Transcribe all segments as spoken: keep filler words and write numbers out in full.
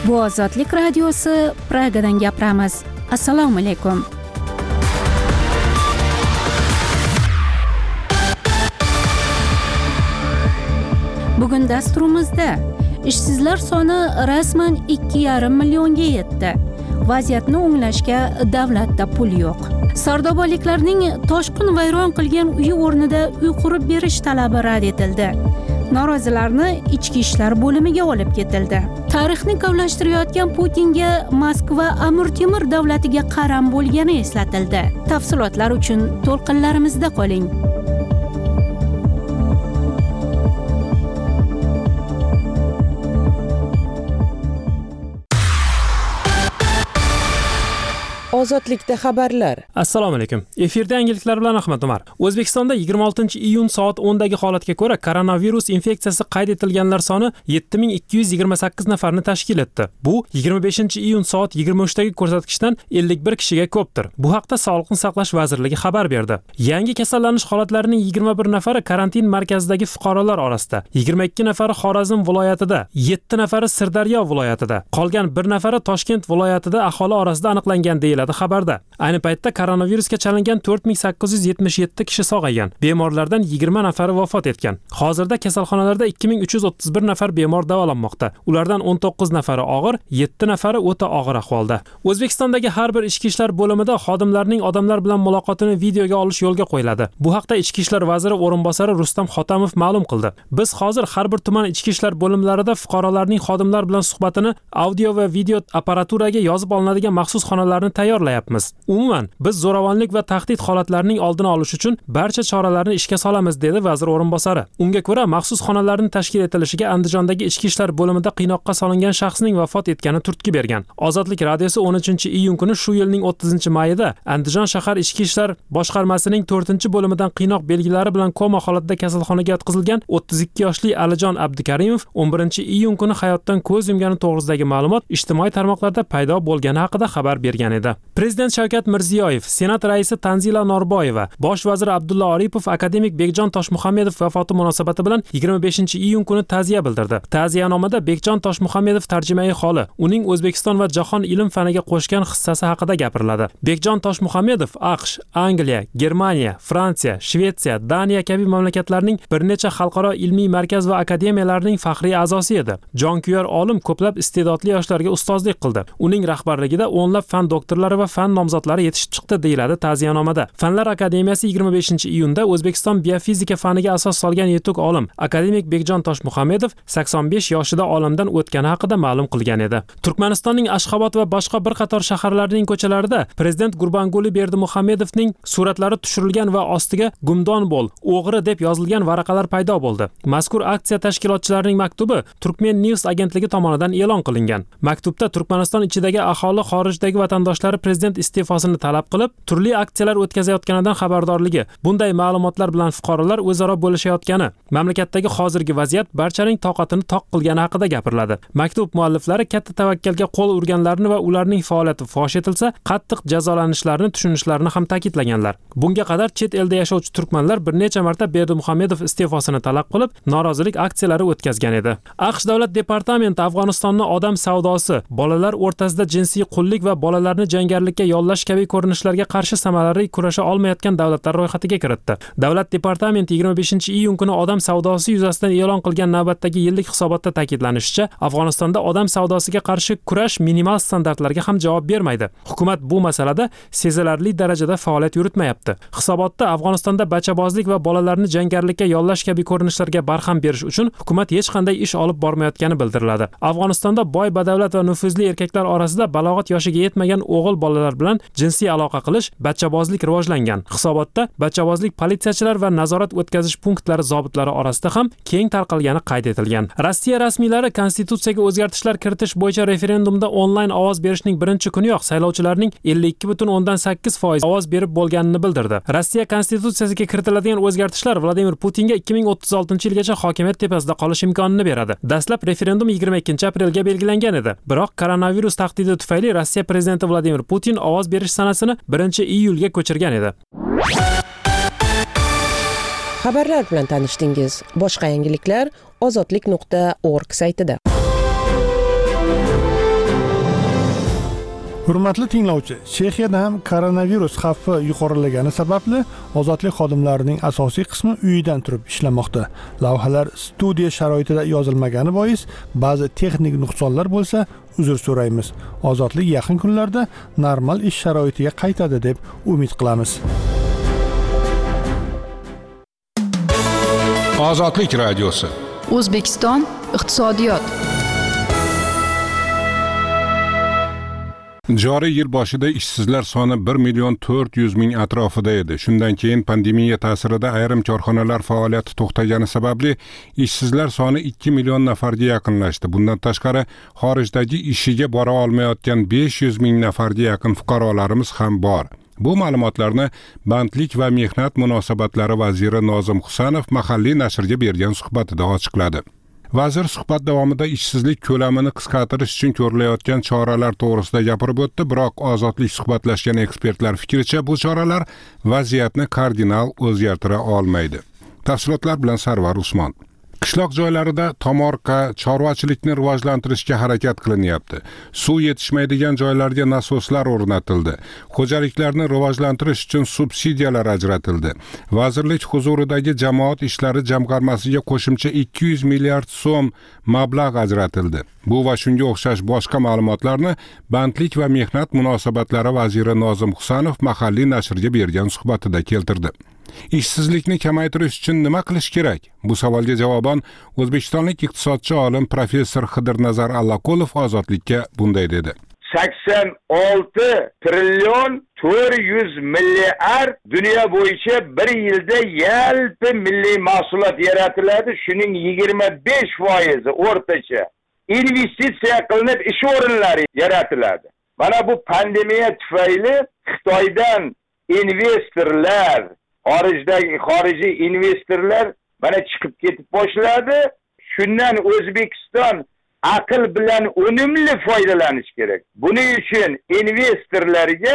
Bu Ozodlik radiosi, Pragadan gapiramiz. Assalomu alaykum. Bugun dasturimizda ishsizlar soni rasman ikki yarim millionga yetdi. Vaziyatni o'nglashga davlatda pul yo'q. Sardobaliklarning toshqin vayron qilgan uyi o'rnida uy qurib berish talabi rad etildi. Norozilarni ichki ishlar bo'limiga olib ketildi. Tarixni kavlashtirayotgan Putinga Moskva Amir Temur davlatiga qaram bo'lgani eslatildi. Tafsilotlar uchun to'lqinlarimizda qoling. Ozodlikda xabarlar. Assalomu alaykum. Efirda yangiliklar bilan Ahmad Umar. O'zbekistonda yigirma oltinchi iyun soat o'ndagi holatga ko'ra koronavirus infeksiyasi qayd etilganlar soni yetti ming ikki yuz yigirma sakkiz nafarni tashkil etdi. Bu yigirma beshinchi iyun soat yigirma uchdagi ko'rsatkichdan ellik bir kishiga ko'pdir. Bu haqda Sog'liqni saqlash vazirligi xabar berdi. Yangi kasallanish holatlarining yigirma bir nafari karantin markazidagi fuqarolar orasida, yigirma ikki nafari Xorazm viloyatida, yetti nafari Sirdaryo viloyatida, qolgan bir nafari Toshkent viloyatida aholi orasida aniqlangan deyiladi xabarda. Ayni paytda koronavirusga chalingan to'rt ming sakkiz yuz yetmish yetti kishi sog'aygan. Bemorlardan yigirma nafari vafot etgan. Hozirda kasalxonalarda ikki ming uch yuz o'ttiz bir nafar bemor davolanmoqda. Ulardan o'n to'qqiz nafari og'ir, yetti nafari o'ta og'ir ahvolda. O'zbekistondagi har bir ichki ishlar bo'limida xodimlarning odamlar bilan muloqotini videoga olish yo'lga qo'yiladi. Bu haqda Ichki ishlar vaziri o'rinbosari Rustam Xotamov ma'lum qildi. Biz hozir har bir tuman ichki ishlar bo'limlarida fuqarolarning xodimlar bilan suhbatini audio va video apparaturaga yozib olinadigan maxsus xonalarni tayyorlayapmiz. Umuman, biz zo'ravonlik va tahdid holatlarining oldini olish uchun barcha choralarni ishga solamiz, dedi vazir o'rinbosari. Unga ko'ra, maxsus xonalarning tashkil etilishiga Andijondagi ichki ishlar bo'limida qiynoqqa solingan shaxsning vafot etgani turtki bergan. Ozodlik radiosi o'n uchinchi iyun kuni shu yilning o'ttizinchi mayida Andijon shahar ichki ishlar boshqarmasining to'rtinchi bo'limidan qiynoq belgilari bilan koma holatda kasalxonaga yotqizilgan o'ttiz ikki yoshli Alijon Abdukarimov o'n birinchi iyun kuni hayotdan ko'z yumgani to'g'risidagi ma'lumot ijtimoiy tarmoqlarda paydo bo'lgani haqida xabar bergan edi. Prezident Shavkat Mirziyoyev, Senat raisi Tanzila Norboyeva, bosh vazir Abdulla Oripov akademik Bekjon Toshmuhammedov vafoti munosabati bilan yigirma beshinchi iyun kuni ta'ziya bildirdi. Ta'ziyanomada Bekjon Toshmuhammedov tarjimai holi, uning O'zbekiston va jahon ilm faniga qo'shgan hissasi haqida gapiriladi. Bekjon Toshmuhammedov AQSh, Angliya, Germaniya, Fransiya, Shvetsiya, Daniya kabi mamlakatlarning bir necha xalqaro ilmiy markaz va akademiyalarining faxriy a'zosi edi. Jonkuyar olim ko'plab iste'dodli yoshlarga ustozlik qildi. Uning rahbarligida o'nlab fan doktorlari va fan nomzodlari yetishib chiqdi, deyiladi ta'ziyanomada. Fanlar akademiyasi yigirma beshinchi iyunda O'zbekiston biofizika faniga asos solgan yetuk olim akademik Bekjon Toshmuhammedov sakson besh yoshida olamdan o'tgani haqida ma'lum qilgan edi. Turkmanistonning Ashxobod va boshqa bir qator shaharlarining ko'chalarida prezident Gurbanguli Berdimuhamedovning suratlari tushirilgan va ostiga "Gumdon bo'l, o'g'ri" deb yozilgan varaqalar paydo bo'ldi. Mazkur aksiya tashkilotchilarining maktubi Turkmen News agentligi tomonidan e'lon qilingan. Maktubda Turkmaniston ichidagi aholi xorijdagi vatandoshlari prezident iste'fosini talab qilib, turli aksiyalar o'tkazayotganidan xabardorligi, bunday ma'lumotlar bilan fuqarolar o'zaro bo'lishayotgani, mamlakatdagi hozirgi vaziyat barchaning toqatini toq qilgani haqida gapiriladi. Maktub mualliflari katta tavakkalga qo'l urganlarni va ularning faoliyati fosh etilsa, qattiq jazolanishlarini tushunishlarini ham ta'kidlaganlar. Bunga qadar chet elda yashovchi turkmanlar bir necha marta Berdimuhamedov iste'fosini talab qilib, norozilik aksiyalari o'tkazgan edi. AQSh davlat departamenti Afg'onistonni odam savdosi, bolalar o'rtasida jinsiy qullik va bolalarni jangarlikka yollash kabi ko'rinishlarga qarshi samarali kurasha olmayotgan davlatlar ro'yxatiga kiritdi. Davlat departamenti yigirma beshinchi iyun kuni odam savdosi yuzasidan e'lon qilgan navbatdagi yillik hisobotda ta'kidlanishicha, Afg'onistonda odam savdosiga qarshi kurash minimal standartlarga ham javob bermaydi. Hukumat bu masalada sezilarli darajada faoliyat yuritmayapti. Hisobotda Afg'onistonda bachabozlik va bolalarni jangarlikka yollash kabi ko'rinishlarga barham berish uchun hukumat hech qanday ish olib bormayotgani bildiriladi. Afg'onistonda boy badavlat va nufuzli erkaklar orasida balog'at yoshiga yetmagan o'g'il bolalar bilan jinsiy aloqa qilish, bachabozlik rivojlangan. Hisobotda bachabozlik politsiyachilar va nazorat o'tkazish punktlari zobitlari orasida ham keng tarqalgani qayd etilgan. Rossiya rasmiylari konstitutsiyaga o'zgartishlar kiritish bo'yicha referendumda onlayn ovoz berishning birinchi kuniyoq saylovchilarning ellik ikki butun o'ndan sakkiz foiz ovoz berib bo'lganini bildirdi. Rossiya konstitutsiyasiga kiritiladigan o'zgartishlar Vladimir Putinga ikki ming o'ttiz oltinchi yilgacha hokimiyat tepasida qolish imkonini beradi. Dastlab referendum yigirma ikkinchi aprelga belgilangan edi. Biroq koronavirus tahdidi tufayli Rossiya prezidenti Vladimir Putin ovoz berish sanasini birinchi iyulga ko'chirgan edi. Xabarlar bilan tanishdingiz. Boshqa yangiliklar ozodlik nuqta org saytida. Hurmatli tinglovchi, Chexiyada ham koronavirus xavfi yuqorilagani sababli ozodlik xodimlarining asosiy qismi uyidan turib ishlamoqda. Lavhalar studiya sharoitida yozilmagani bois ba'zi texnik nuqsonlar bo'lsa, uzr so'raymiz. Ozodlik yaqin kunlarda normal ish sharoitiga qaytadi deb umid qilamiz. Ozodlik radiosi. O'zbekiston iqtisodiyot. Joriy yil boshida ishsizlar soni bir million to'rt yuz ming atrofida edi. Shundan keyin pandemiya ta'sirida ayrim korxonalar faoliyati to'xtagani sababli ishsizlar soni ikki million nafarga yaqinlashdi. Bundan tashqari, xorijdagi ishiga bora olmayotgan besh yuz ming nafarga yaqin fuqarolarimiz ham bor. Bu ma'lumotlarni Bandlik va mehnat munosabatlari vaziri Nozim Husanov mahalliy nashrga bergan suhbatida ochiqladi. Vazir suhbat davomida ishsizlik ko'lamini qisqartirish uchun ko'rilayotgan choralar to'g'risida gapirib o'tdi, biroq ozodlik suhbatlashgan ekspertlar fikricha bu choralar vaziyatni kardinal o'zgartira olmaydi. Tafsilotlar bilan Sarvar Usmon. Qishloq joylarida tomorqa, chorvachilikni rivojlantirishga harakat qilinyapti. Suv yetishmaydigan joylarga nasoslar o'rnatildi. Xo'jaliklarni rivojlantirish uchun subsidiyalar ajratildi. Vazirlik huzuridagi jamoat ishlari jamg'armasiga qo'shimcha ikki yuz milliard so'm mablag' ajratildi. Bu va shunga o'xshash boshqa ma'lumotlarni Bandlik va mehnat munosabatlari vaziri Nozim Husanov mahalliy nashrga bergan suhbatida keltirdi. Ishsizlikni kamaytirish uchun nima qilish kerak? Bu savolga javoban o'zbekistonlik iqtisodchi olim professor Xidirnazar Allaqulov Ozodlikka bunday dedi. sakson olti trillion to'rt yuz milliard dunyo bo'yicha bir yilda yalpi milliy mahsulot yaratiladi. Shuning yigirma besh foizi o'rtacha investitsiya qilinib ish o'rinlari yaratiladi. Mana bu pandemiya tufayli Xitoydan investorlar, xorijdagi xorijiy investorlar mana chiqib ketib boshladi. Shundan O'zbekiston aql bilan unumli foydalanish kerak. Buning uchun investorlarga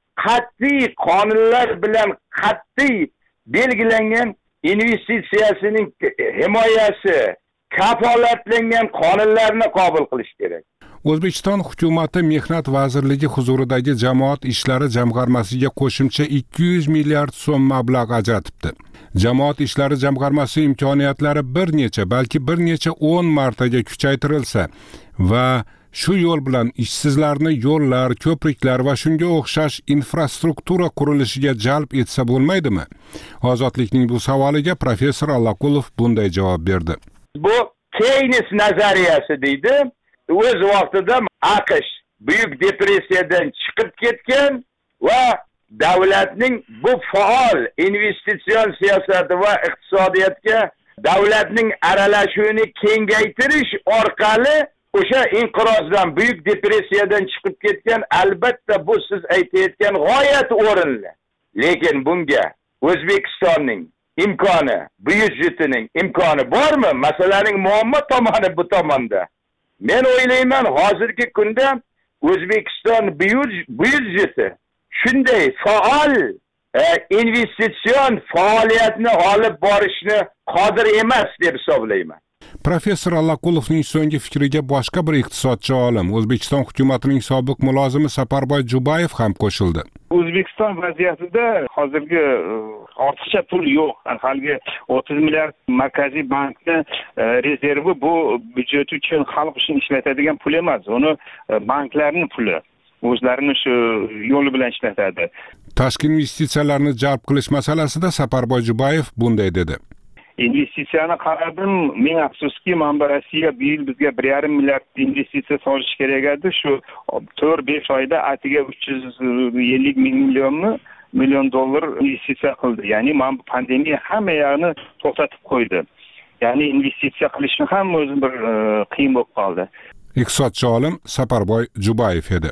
qat'iy qonunlar bilan qat'iy belgilangan investitsiyasining himoyasi, kafolatlangan qonunlarni qabul qilish kerak. O'zbekiston hukumati Mehnat vazirligi huzuridagi jamoat ishlari jamg'armasiga qo'shimcha ikki yuz milliard so'm mablag' ajratibdi. Jamoat ishlari jamg'armasi imkoniyatlari bir necha, balki bir necha o'n martaga kuchaytirilsa va shu yo'l bilan ishsizlarni yo'llar, ko'priklar va shunga o'xshash infrastruktura qurilishiga jalb etsa bo'lmaydimi? Ozodlikning bu savoliga professor Allaqulov bunday javob berdi. Bu Keynes nazariyasi deydi. O'z vaqtida AQSh buyuk depressiyadan chiqib ketgan va davlatning bu faol investitsion siyosati va iqtisodiyotga davlatning aralashuvini kengaytirish orqali o'sha inqirozdan, buyuk depressiyadan chiqib ketgan, albatta bu siz aytayotgan g'oyat o'rinli. Lekin bunga O'zbekistonning imkoni, byudjetining imkoni bormi? Masalaning muammo tomoni bu tomonda. Men o'ylayman, hozirgi kunda O'zbekiston byudjeti shunday faol e, investitsion faoliyatni olib borishni qodir emas deb hisoblayman. Professor Allaqulovning so'nggi fikriga boshqa bir iqtisodchi olim, O'zbekiston hukumatining sobiq mulozimi Saparboy Jubayev ham qo'shildi. O'zbekiston vaziyatida hozirgi ortiqcha pul yo'q. Haligi o'ttiz milliard Markaziy bankni rezervi bu byudjet uchun, xalq uchun ishlatadigan pul emas. Uni banklarning puli. O'zlarini shu yo'li bilan ishlatadi. Tashqi investitsiyalarni jalb qilish masalasida Saparboy Jubayev bunday dedi. Investitsiyani qaradim, ming afsuski, mana Rossiya bu yil bizga bir yarim milliard investitsiya solish kerak edi. Shu to'rt besh oyda atiga uch yuz ellik ming millionmi million dollar investitsiya qildi. Ya'ni mana bu pandemiya hamma yoqni to'xtatib qo'ydi. Ya'ni investitsiya qilishni ham o'zi bir qiyin bo'lib qoldi. Iqtisodchi olim Saparboy Jubayev edi.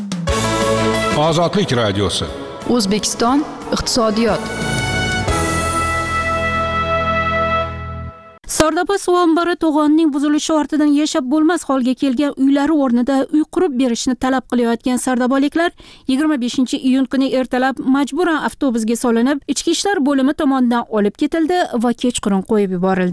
Ozodlik radiosi. O'zbekiston iqtisodiyot. Sardoba suv ombori to'g'onning buzilishi ortidan yashab bo'lmas holga kelgan uylari o'rnida uy qurib berishni talab qilayotgan sardobaliklar yigirma beshinchi iyun kuni ertalab majburan avtobusga solinib, ichki ishlar bo'limi tomonidan olib ketildi va kechqurun qo'yib yuborildi.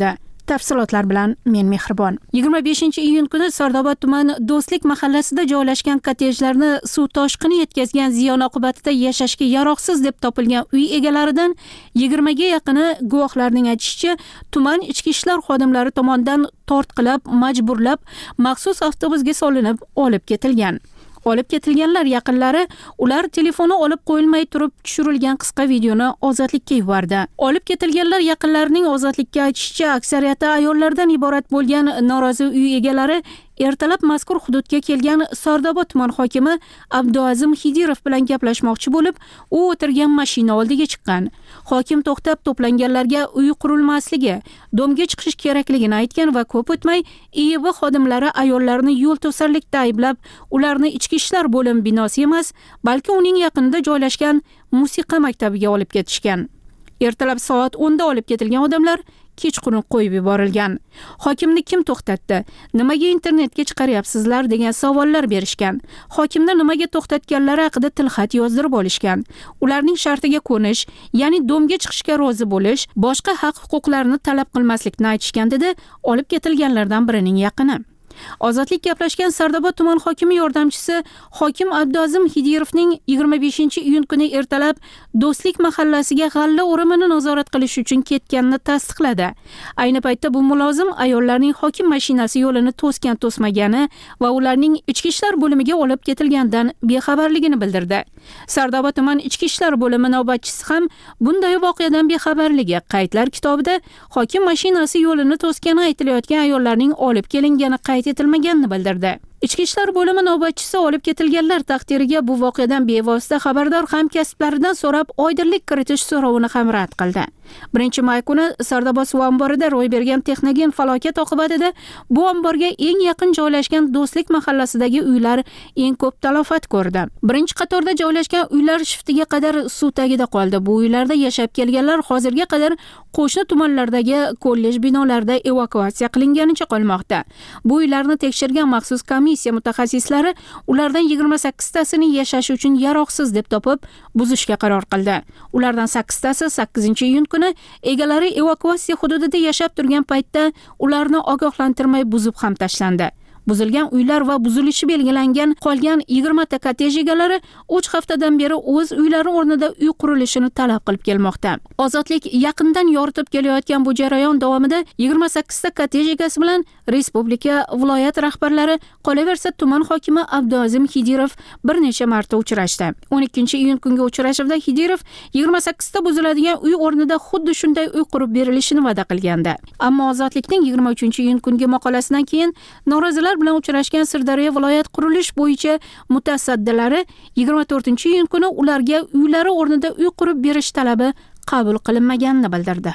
Tafsilotlar bilan men Mehribon. yigirma beshinchi iyun kuni Sardobad tuman Do'stlik mahallasida joylashgan kottejlarni suv toshqini yetkazgan ziyon oqibatida yashashga yaroqsiz deb topilgan uy egalaridan yigirmaga yaqini guvohlarning aytishicha, tuman ichki ishlar xodimlari tomonidan tortqilab, majburlab, maxsus avtobusga solinib olib ketilgan. Olib ketilganlar yaqinlari ular telefoni olib qo'yilmay turib tushirilgan qisqa videoni Ozodlikka yubordi. Olib ketilganlar yaqinlarining Ozodlikka aytishicha, aksariyati ayollardan iborat bo'lgan norozi uy egalari ertalab mazkur hududga kelgan Sardobad tuman hokimi Abduazim Xidirov bilan gaplashmoqchi bo'lib, u o'tirgan mashina oldiga chiqqan. Hokim to'xtab to'planganlarga uy qurilmasligi, domga chiqish kerakligini aytgan va ko'p o'tmay I Y B xodimlari ayollarni yo'l to'sarlikda ayblab, ularni ichki ishlar bo'limi binosi emas, balki uning yaqinida joylashgan musiqa maktabiga olib ketishgan. Ertalab soat o'nda olib ketilgan odamlar kechqurun qo'yib yuborilgan. Hokimni kim to'xtatdi? Nimaga internetga chiqaryapsizlar degan savollar berishgan. Hokimni nimaga to'xtatganlari haqida tilxat yozdirib olishgan. Ularning shartiga ko'nish, ya'ni domga chiqishga rozi bo'lish, boshqa haq-huquqlarni talab qilmaslikni aytishgan dedi olib ketilganlardan birining yaqini. Ozodlik gaplashgan Sardobad tuman hokimi yordamchisi hokim Abduazim Xidirovning yigirma beshinchi iyun kuni ertalab Do'stlik mahallasiga g'alla o'rimini nazorat qilish uchun ketganini tasdiqladi. Ayni paytda bu mulozim ayollarning hokim mashinasi yo'lini to'sgan to'smagani va ularning ichki ishlar bo'limiga olib ketilgandan bexabarligini bildirdi. Sardobad tuman ichki ishlar bo'limi navbatchisi ham bunday voqeadan bexabarligi qaydlar kitobida hokim mashinasi yo'lini to'sgani aytilayotgan ayollarning olib kelingani qayd etilmaganini bildirdi. Ichki ishlar bo'limi navbatchisi olib ketilganlar taqdiriga bu voqeadan bevosita xabardor hamkasblaridan so'rab oydinlik kiritish so'rovini ham rad qildi. birinchi may kuni Sardobad suv omborida ro'y bergan texnogen falokat oqibatida bu omborga eng yaqin joylashgan Do'stlik mahallasidagi uylar eng ko'p talafot ko'rdi. Birinchi qatorda joylashgan uylar shiftiga qadar suv tagida qoldi. Bu uylarda yashab kelganlar hozirga qadar qo'shni tumanlardagi kollej binolarida evakuatsiya qilinganicha qolmoqda. Bu uylarni tekshirgan maxsus komissiya mutaxassislari ulardan yigirma sakkiztasini yashash uchun yaroqsiz deb topib, buzishga qaror qildi. Ulardan sakkiztasi sakkizinchi iyun kuni egalari evakuatsiya hududida yashab turgan paytda ularni ogohlantirmay buzib ham tashlandi. Buzilgan uylar va buzilishi belgilangan qolgan yigirma ta kottej egalari uch haftadan beri o'z uylari o'rnida uy qurilishini talab qilib kelmoqda. Ozodlik yaqindan yoritib kelayotgan bu jarayon davomida yigirma sakkiz ta kottej egasi bilan respublika, viloyat rahbarlari, qolaversa tuman hokimi Abduazim Xidirov bir necha marta uchrashdi. o'n ikkinchi iyun kungi uchrashuvda Xidirov yigirma sakkiz ta buziladigan uy o'rnida xuddi shunday uy qurib berilishini va'da qilgandi. Ammo Ozodlikning yigirma uchinchi iyun kungi maqolasidan keyin norozilar bilan uchrashgan Sirdaryo viloyat qurilish bo'yicha mutasaddilari yigirma to'rtinchi iyun kuni ularga uylari o'rnida uy qurib berish talabi qabul qilinmaganini bildirdi.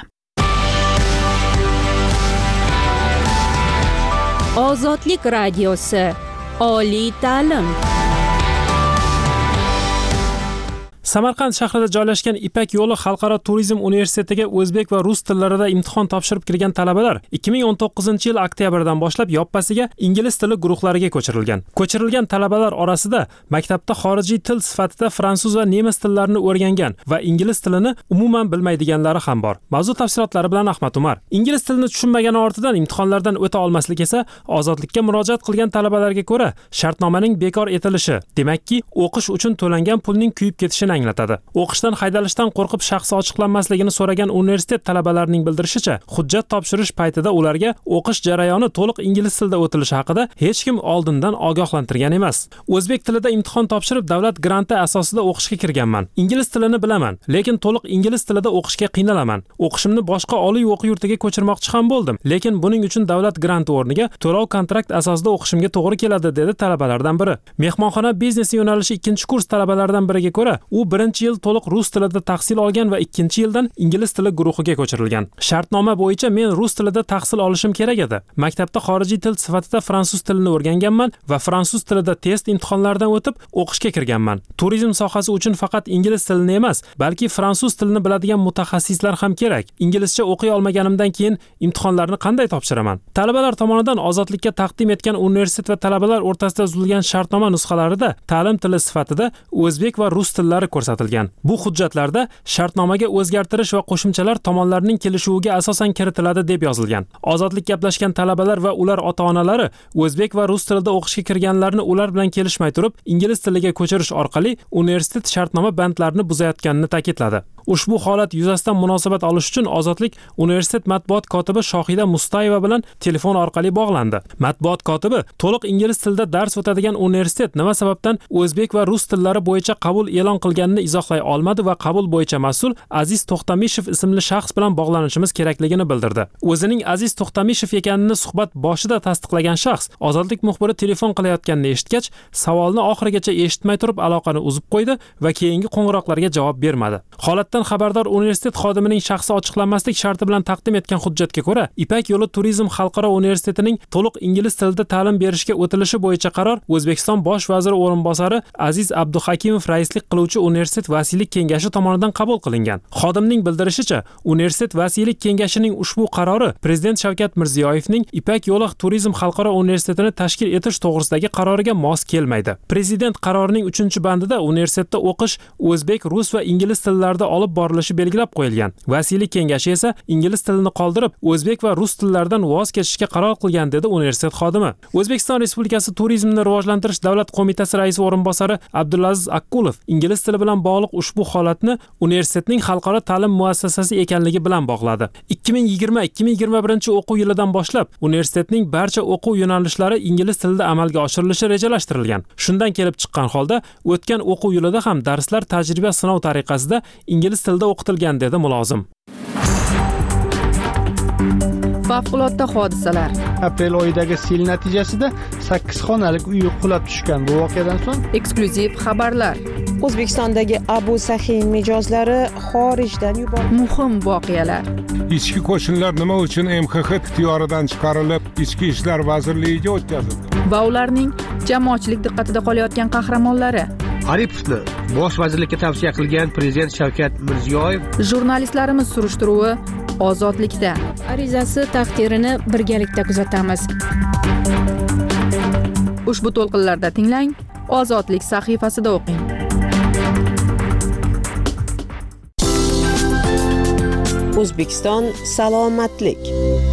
Ozodlik radiosi, oliy ta'lim. Samarqand shahrida joylashgan Ipak yo'li xalqaro turizm universitetiga o'zbek va rus tillarida imtihon topshirib kirgan talabalar ikki ming o'n to'qqizinchi yil oktyabrdan boshlab yoppasiga ingliz tili guruhlariga ko'chirilgan. Ko'chirilgan talabalar orasida maktabda xorijiy til sifatida fransuz va nemis tillarini o'rgangan va ingliz tilini umuman bilmaydiganlari ham bor. Mavzu tafsilotlari bilan Ahmad Umar. Ingliz tilini tushunmagani ortidan imtihonlardan o'ta olmaslik esa Ozodlikka murojaat qilgan talabalarga ko'ra shartnomaning bekor etilishi, demakki, o'qish uchun to'langan pulning kuyib ketishini anglatadi. O'qishdan haydalishdan qo'rqib shaxsi ochiqlanmasligini so'ragan universitet talabalarining bildirishicha, hujjat topshirish paytida ularga o'qish jarayoni to'liq ingliz tilida o'tilishi haqida hech kim oldindan ogohlantirgan emas. O'zbek tilida imtihon topshirib davlat granti asosida o'qishga kirganman. Ingliz tilini bilaman, lekin to'liq ingliz tilida o'qishga qiynalaman. O'qishimni boshqa oliy o'quv yurtiga ko'chirmoqchi ham bo'ldim, lekin buning uchun davlat granti o'rniga to'lov kontrakt asosida o'qishimga to'g'ri keladi, dedi talabalardan biri. Mehmonxona biznesi yo'nalishi ikkinchi kurs talabalaridan biriga ko'ra, u birinchi yil to'liq rus tilida tahsil olgan va ikkinchi yildan ingliz tili guruhiga ko'chirilgan. Shartnoma bo'yicha men rus tilida tahsil olishim kerak edi. Maktabda xorijiy til sifatida fransuz tilini o'rganganman va fransuz tilida test imtihonlaridan o'tib o'qishga kirganman. Turizm sohasi uchun faqat ingliz tilini emas, balki fransuz tilini biladigan mutaxassislar ham kerak. Inglizcha o'qiy olmaganimdan keyin imtihonlarni qanday topshiraman? Talabalar tomonidan Ozodlikka taqdim etgan universitet va talabalar o'rtasida tuzilgan shartnoma nusxalarida ta'lim tili sifatida o'zbek va rus tillari ko'rsatilgan. Bu hujjatlarda shartnomaga o'zgartirish va qo'shimchalar tomonlarning kelishuviga asosan kiritiladi deb yozilgan. Ozodlik gaplashgan talabalar va ular ota-onalari o'zbek va rus tilida o'qishga kirganlarni ular bilan kelishmay turib ingliz tiliga ko'chirish orqali universitet shartnoma bandlarini buzayotganini ta'kidladi. Ushbu holat yuzasidan munosabat olish uchun Ozodlik universitet matbuot kotibi Shohida Mustayeva bilan telefon orqali bog'landi. Matbuot kotibi to'liq ingliz tilida dars o'tadigan universitet nima sababdan o'zbek va rus tillari bo'yicha qabul e'lon qilganini izohlay olmadi va qabul bo'yicha mas'ul Aziz To'xtamishev ismli shaxs bilan bog'lanishimiz kerakligini bildirdi. O'zining Aziz To'xtamishev ekanini suhbat boshida tasdiqlagan shaxs Ozodlik muxbiri telefon qilayotganini eshitgach, savolni oxirigacha eshitmay turib aloqani uzib qo'ydi va keyingi qo'ng'iroqlarga javob bermadi. Holatdan xabardor universitet xodimining shaxsi ochiqlanmaslik sharti bilan taqdim etgan hujjatga ko'ra, Ipak yo'li turizm xalqaro universitetining to'liq ingliz tilida ta'lim berishga o'tilishi bo'yicha qaror O'zbekiston bosh vaziri o'rinbosari Aziz Abduhakimov raislik qiluvchi universitet vasiylik kengashi tomonidan qabul qilingan. Xodimning bildirishicha, universitet vasiylik kengashining ushbu qarori Prezident Shavkat Mirziyoyevning Ipak yo'li turizm xalqaro universitetini tashkil etish to'g'risidagi qaroriga mos kelmaydi. Prezident qarorining uchinchi bandida universitetda o'qish o'zbek, rus va ingliz tillarida olib borilishi belgilab qo'yilgan. Vasiylik kengashi esa ingliz tilini qoldirib, o'zbek va rus tillaridan voz kechishga qaror qilgan dedi universitet xodimi. O'zbekiston Respublikasi Turizmni rivojlantirish davlat qo'mitasi raisi o'rinbosari Abdulaziz Akkulov ingliz tili bilan bog'liq ushbu holatni universitetning xalqaro ta'lim muassasasi ekanligi bilan bog'ladi. ikki ming yigirma ikki ming yigirma birinchi o'quv yilidan boshlab universitetning barcha o'quv yo'nalishlari ingliz tilida amalga oshirilishi rejalashtirilgan. Shundan kelib chiqqan holda o'tgan o'quv yilida ham darslar tajriba sinov tariqasida ingliz tilida o'qitilgan dedi mulozim. Favqulodda hodisalar. Aprel oyidagi sel natijasida sakkiz xonalik uy qulab tushgan. Bu voqeadan so'ng Eksklyuziv xabarlar. O'zbekistondagi Abu Sahin mijozlari xorijdan yuborildi. Muhim voqealar. Ichki qo'shinlar nima uchun M X X ixtiyoridan chiqarilib, Ichki ishlar vazirligiga o'tkazildi? Va ularning jamoatchilik diqqatida qolayotgan qahramonlari. Aripovni bosh vazirlikka tavsiya qilgan Prezident Shavkat Mirziyoyev. Jurnalistlarimiz surishtiruvi Ozodlikda. Arizasi taqdirini birgalikda kuzatamiz. Ushbu to'lqinlarda tinglang, Ozodlik sahifasida o'qing. O'zbekiston salomatlik.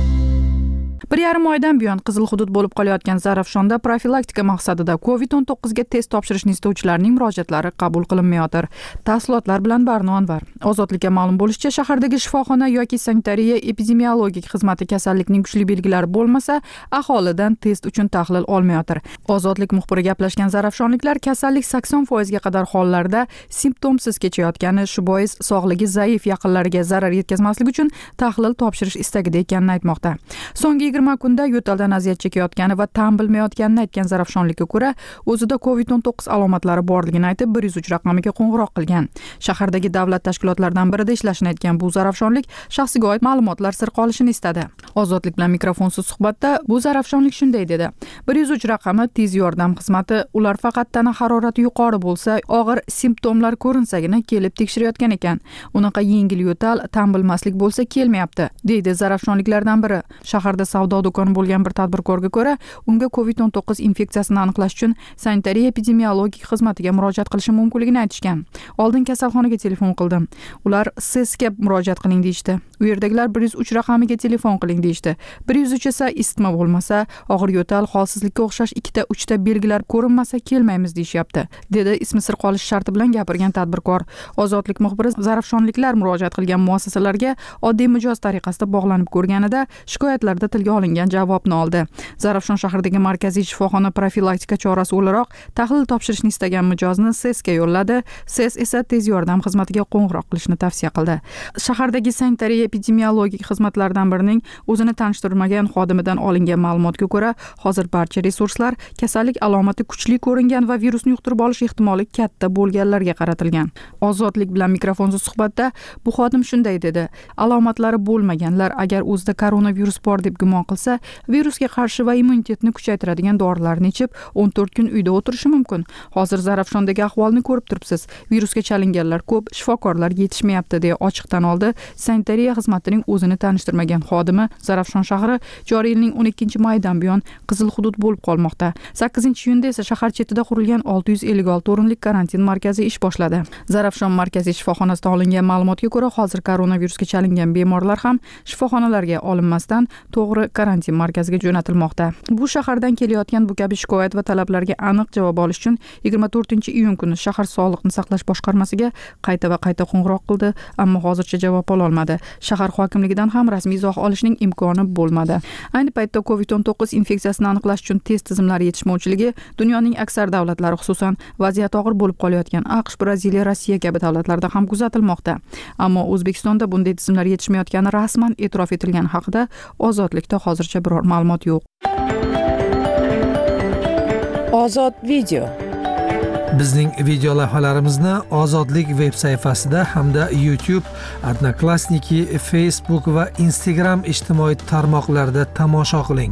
Bir yarim oydan buyon qizil hudud bo'lib qolayotgan Zarafshonda profilaktika maqsadida kovid o'n to'qqiz ga test topshirishni istovchilarning murojaatlari qabul qilinmayotir. Tafsilotlar bilan Barno Anvar. Ozodlikka ma'lum bo'lishicha, shahardagi shifoxona yoki sanitariya epidemiologik xizmati kasallikning kuchli belgilari bo'lmasa, aholidan test uchun tahlil olmayotir. Ozodlik muxbiri gaplashgan zarafshonliklar kasallik sakson foiz ga qadar hollarda simptomsiz kechayotgani, shu bois sog'ligi zaif yaqinlariga zarar yetkazmaslik uchun tahlil topshirish istagida ekanini aytmoqda. So'nggi yigirma kunda yo'taldan aziyat chekayotgani va tan bilmayotganini aytgan zarafshonlikka ko'ra, o'zida kovid o'n to'qqiz alomatlari borligini aytib bir yuz uch raqamiga qo'ng'iroq qilgan. Shahardagi davlat tashkilotlaridan birida ishlashini aytgan bu zarafshonlik shaxsiga oid ma'lumotlar sir qolishini istadi. Ozodlik bilan mikrofonsiz suhbatda bu zarafshonlik shunday dedi: bir yuz uch raqami tez yordam xizmati, ular faqat tana harorati yuqori bo'lsa, og'ir simptomlar ko'rinsagina kelib tekshirayotgan ekan. Unaqa yengil yo'tal, tan bilmaslik bo'lsa kelmayapti, deydi zarafshonliklardan biri. Shaharda savdo do'koni bo'lgan bir tadbirkorga ko'ra, unga kovid o'n to'qqiz infeksiyasini aniqlash uchun sanitariya epidemiologik xizmatiga murojaat qilishi mumkinligini aytishgan. Oldin kasalxonaga telefon qildim. Ular S E S ga murojaat qiling deyishdi. U yerdagilar bir yuz uch raqamiga telefon qiling deyishdi. bir yuz uch esa isitma bo'lmasa, og'ir yo'tal, holsizlikka o'xshash ikkita uchta belgilar ko'rinmasa kelmaymiz deyishyapti, dedi ismi sir qolish sharti bilan gapirgan tadbirkor. Ozodlik muxbiri zarafshonliklar murojaat qilgan muassasalarga oddiy mijoz tariqasida bog'lanib ko'rganida shikoyatlarda tilga olingan javobni oldi. Zarafshon shahridagi markaziy shifoxona profilaktika chorasi o'laroq tahlil topshirishni istagan mijozni S E S ga yo'lladi. S E S esa tez yordam xizmatiga qo'ng'iroq qilishni tavsiya qildi. Shahardagi sanitariya epidemiologik xizmatlardan birining o'zini tanishtirmagan xodimidan olingan ma'lumotga ko'ra, hozir barcha resurslar kasallik alomati kuchli ko'ringan va virusni yuqtirib olish ehtimoli katta bo'lganlarga qaratilgan. Ozodlik bilan mikrofonsiz suhbatda bu xodim shunday dedi: alomatlari bo'lmaganlar agar o'zida koronavirus bor deb gumon qilsa, virusga qarshi va immunitetni kuchaytiradigan dorilarni ichib o'n to'rt kun uyda o'tirishi mumkin. Hozir Zarafshondagi ahvolni ko'rib turibsiz. Virusga chalinganlar ko'p, shifokorlar yetishmayapti deya ochiq tan oldi sanitariya xizmatining o'zini tanishtirmagan xodimi. Zarafshon shahri joriy yilning o'n ikkinchi mayidan buyon qizil hudud bo'lib qolmoqda. sakkizinchi iyunda esa shahar chetida qurilgan olti yuz ellik olti o'rinlik karantin markazi ish boshladi. Zarafshon markaziy shifoxonasidan olingan ma'lumotga ko'ra, hozir koronavirusga chalingan bemorlar ham shifoxonalarga olinmasdan to'g'ri karantin markaziga jo'natilmoqda. Bu shahardan kelayotgan bu kabi shikoyat va talablarga aniq javob olish uchun yigirma to'rtinchi iyun kuni shahar sog'liqni saqlash boshqarmasiga qayta va qayta qo'ng'iroq qildi, ammo hozircha javob ola olmadi. Shahar hokimligidan ham rasmiy izoh olishning imkoni bo'lmadi. Ayni paytda covid o'n to'qqiz infeksiyasini aniqlash uchun test tizimlari yetishmovchiligi dunyoning aksar davlatlari, xususan vaziyat og'ir bo'lib qolayotgan AQSh, Braziliya, Rossiya kabi davlatlarda ham kuzatilmoqda. Ammo O'zbekistonda bunday tizimlar yetishmayotgani rasman e'tirof etilgani haqida Ozodlikda hozircha biror ma'lumot yo'q. Ozod video. Bizning video lavhalarimizni Ozodlik veb sayfasida hamda YouTube, Odnoklassniki, Facebook va Instagram ijtimoiy tarmoqlarida tomosha qiling.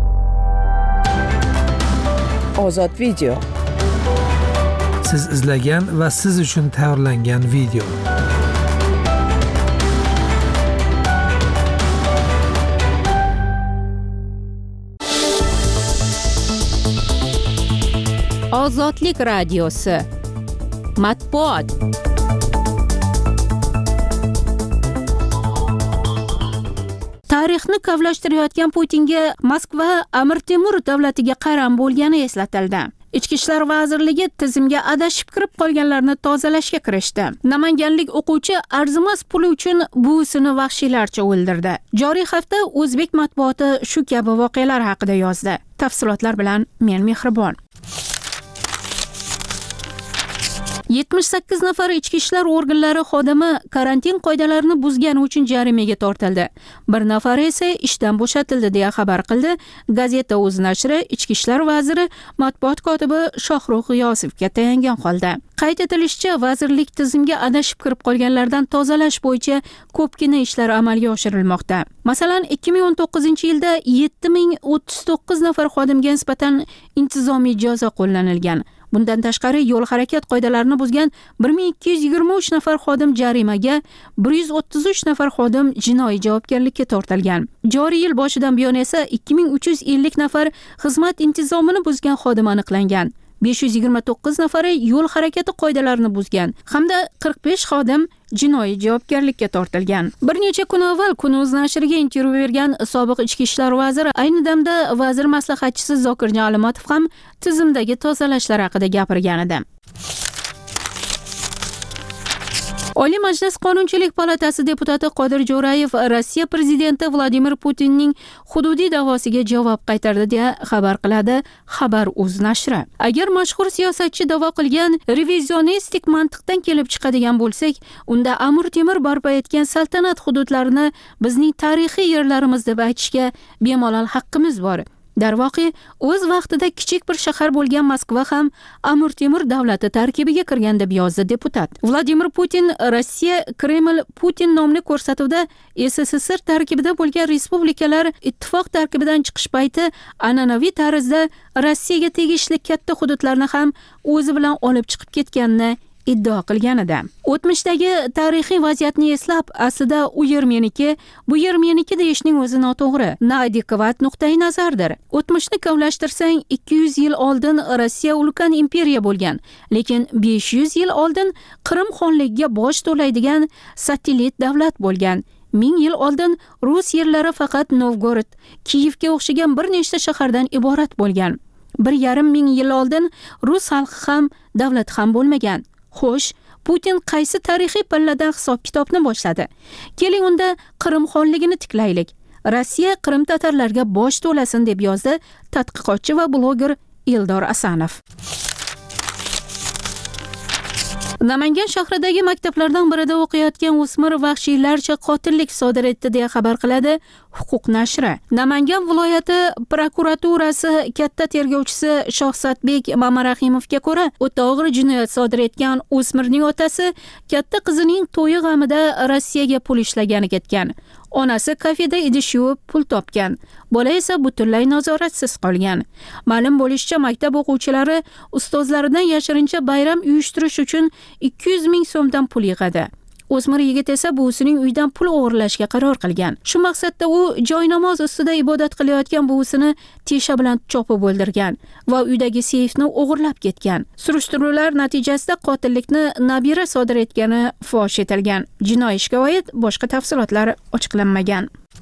Ozod video. Siz izlagan va siz uchun tayyorlangan video. Ozodlik radiosi. Matbuot. Tarixni kavlashtirayotgan Putinga Moskva Amir Temur davlatiga qaram bo'lgani eslatildi. Ichki ishlar vazirligi tizimga adashib kirib qolganlarni tozalashga kirishdi. Namanganlik o'quvchi arzimas puli uchun buvisini vahshiylarcha o'ldirdi. Joriy hafta o'zbek matbuoti shu kabi voqealar haqida yozdi. Tafsilotlar bilan men Mehribon. yetmish sakkiz nafar ichki ishlar organlari xodimi karantin qoidalarini buzgani uchun jarimaga tortildi. Bir nafari esa ishdan bo'shatildi deya xabar qildi Gazeta O'z nashri ichki ishlar vaziri matbuot kotibi Shohrux G'iyosovga tayangan holda. Qayd etilishicha, vazirlik tizimga adashib kirib qolganlardan tozalash bo'yicha ko'pgina ishlar amalga oshirilmoqda. Masalan, ikki ming o'n to'qqizinchi yilda yetti ming o'ttiz to'qqiz nafar xodimga nisbatan intizomiy jazo qo'llanilgan. Bundan tashqari yo'l harakat qoidalarini buzgan bir ming ikki yuz yigirma uch nafar xodim jarimaga, bir yuz o'ttiz uch nafar xodim jinoiy javobgarlikka tortilgan. Joriy yil boshidan buyon esa ikki ming uch yuz ellik nafar xizmat intizomini buzgan xodim aniqlangan. besh yuz yigirma to'qqiz nafari yo'l harakati qoidalarini buzgan hamda qirq besh xodim jinoiy javobgarlikka tortilgan. Bir necha kun avval Kun.uz nashriga intervyu bergan sobiq ichki ishlar vaziri, ayni damda vazir maslahatchisi Zokirjon Alimatov ham tizimdagi tozalashlar haqida gapirgan edi. Oliy Majlis Qonunchilik palatasi deputati Qodir Jo'rayev Rossiya prezidenti Vladimir Putinning hududiy da'vosiga javob qaytardi deya xabar qiladi Xabar.uz nashri. Agar mashhur siyosatchi da'vo qilgan revizionistik mantiqdan kelib chiqadigan bo'lsak, unda Amir Temur barpo etgan saltanat hududlarini bizning tarixiy yerlarimiz deb aytishga bemalol haqqimiz bor. Darvoqe, o'z vaqtida kichik bir shahar bo'lgan Moskva ham Amir Temur davlati tarkibiga kirgan deb yozdi deputat. Vladimir Putin Rossiya Kreml Putin nomli ko'rsatuvda S S S R tarkibida bo'lgan respublikalar ittifoq tarkibidan chiqish payti an'anaviy tarzda Rossiyaga tegishli katta hududlarni ham o'zi bilan olib chiqib ketganini iddao qilgan edi. O'tmishdagi tarixiy vaziyatni eslab, aslida u yer meniki, bu yer meniki deyishning o'zi noto'g'ri, noadekvat nuqtai nazardir. O'tmishni kavlashtirsang, ikki yuz yil oldin Rossiya ulkan imperiya bo'lgan, lekin besh yuz yil oldin Qrim xonligiga bosh to'laydigan satellit davlat bo'lgan. ming yil oldin Rus yerlari faqat Novgorod, Kiyevga o'xshagan bir nechta shahardan iborat bo'lgan. Bir yarim ming yil oldin Rus xalqi ham davlat ham bo'lmagan. Xo'sh, Putin qaysi tarixiy palladan hisob-kitobni boshladi? Keling unda Qrim xonligini tiklaylik. Rossiya Qrim tatarlarga bosh to'lasin deb yozdi tadqiqotchi va bloger Eldor Asanov. Namangan shahridagi maktablardan birida o'qiyotgan o'smir vahshiylarcha qotillik sodir etdi deya xabar qiladi Huquq nashri. Namangan viloyati prokuraturasi katta tergovchisi Shohsatbek Mamarahimovga ko'ra, o'ta og'ir jinoyat sodir etgan o'smirning otasi katta qizining to'yi g'amida Rossiyaga pul ishlagani ketgan. Onasi kafeda idish yuvib pul topgan. Bola esa butunlay nazoratsiz qolgan. Ma'lum bo'lishicha, maktab o'quvchilari ustozlaridan yashirincha bayram uyushtirish uchun ikki yuz ming so'mdan pul yig'adi. O'smir yigit esa buvisining uyidan pul o'g'irlashga qaror qilgan. Shu maqsadda u joynamoz ustida ibodat qilayotgan buvisini tesha bilan chopib o'ldirgan va uydagi seyfni o'g'irlab ketgan. Surishtiruvlar natijasida qotillikni nabira sodir etgani fosh etilgan. Jinoiy ishga oid boshqa tafsilotlar ochiqlanmagan.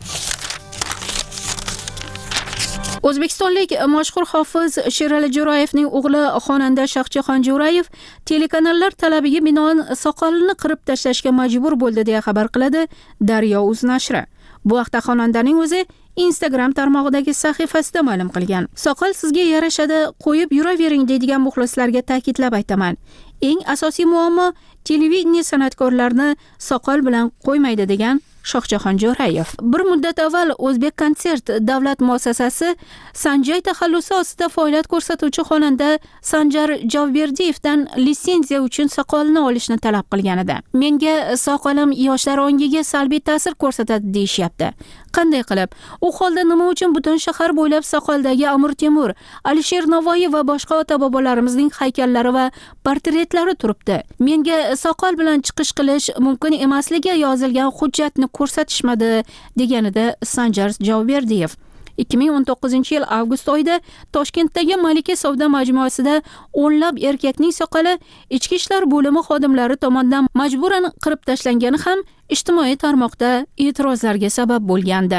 O'zbekistonlik mashhur hofiz Sherali Jo'rayevning o'g'li xonanda Shohjahon Jo'rayev telekanallar talabiga binoan soqolini qirib tashlashga majbur bo'ldi deya xabar qiladi Daryo.uz nashri. Bu haqda xonandaning o'zi Instagram tarmog'idagi sahifasida ma'lum qilgan. Soqol sizga yarashadi, qo'yib yuravering deydigan muxlislarga ta'kidlab aytaman. Eng asosiy muammo televideniya san'atkorlarini soqol bilan qo'ymaydi degan Shohjahon Jo'rayev. Bir muddat avval O'zbek konsert davlat muassasasi Sanjay taxallusi ostida faoliyat ko'rsatuvchi xonanda Sanjar Javberdiyevdan litsenziya uchun soqolini olishni talab qilgan edi. Menga soqolim yoshlar ongiga salbiy ta'sir ko'rsatadi deyishyapti. Qanday qilib? U holda nima uchun butun shahar bo'ylab soqoldagi Amir Temur, Alisher Navoiy va boshqa ota-bobolarimizning haykallari va portretlari turibdi? Menga soqol bilan chiqish qilish mumkin emasligi yozilgan hujjatni ko'rsatishmadi, deganida Sanjar Javberdiyev. ikki ming o'n to'qqizinchi yil avgust oyida Toshkentdagi Malika savdo majmuasida o'nlab erkakning soqoli ichki ishlar bo'limi xodimlari tomonidan majburan qirib tashlangani ham ijtimoiy tarmoqda e'tirozlarga sabab bo'lgandi.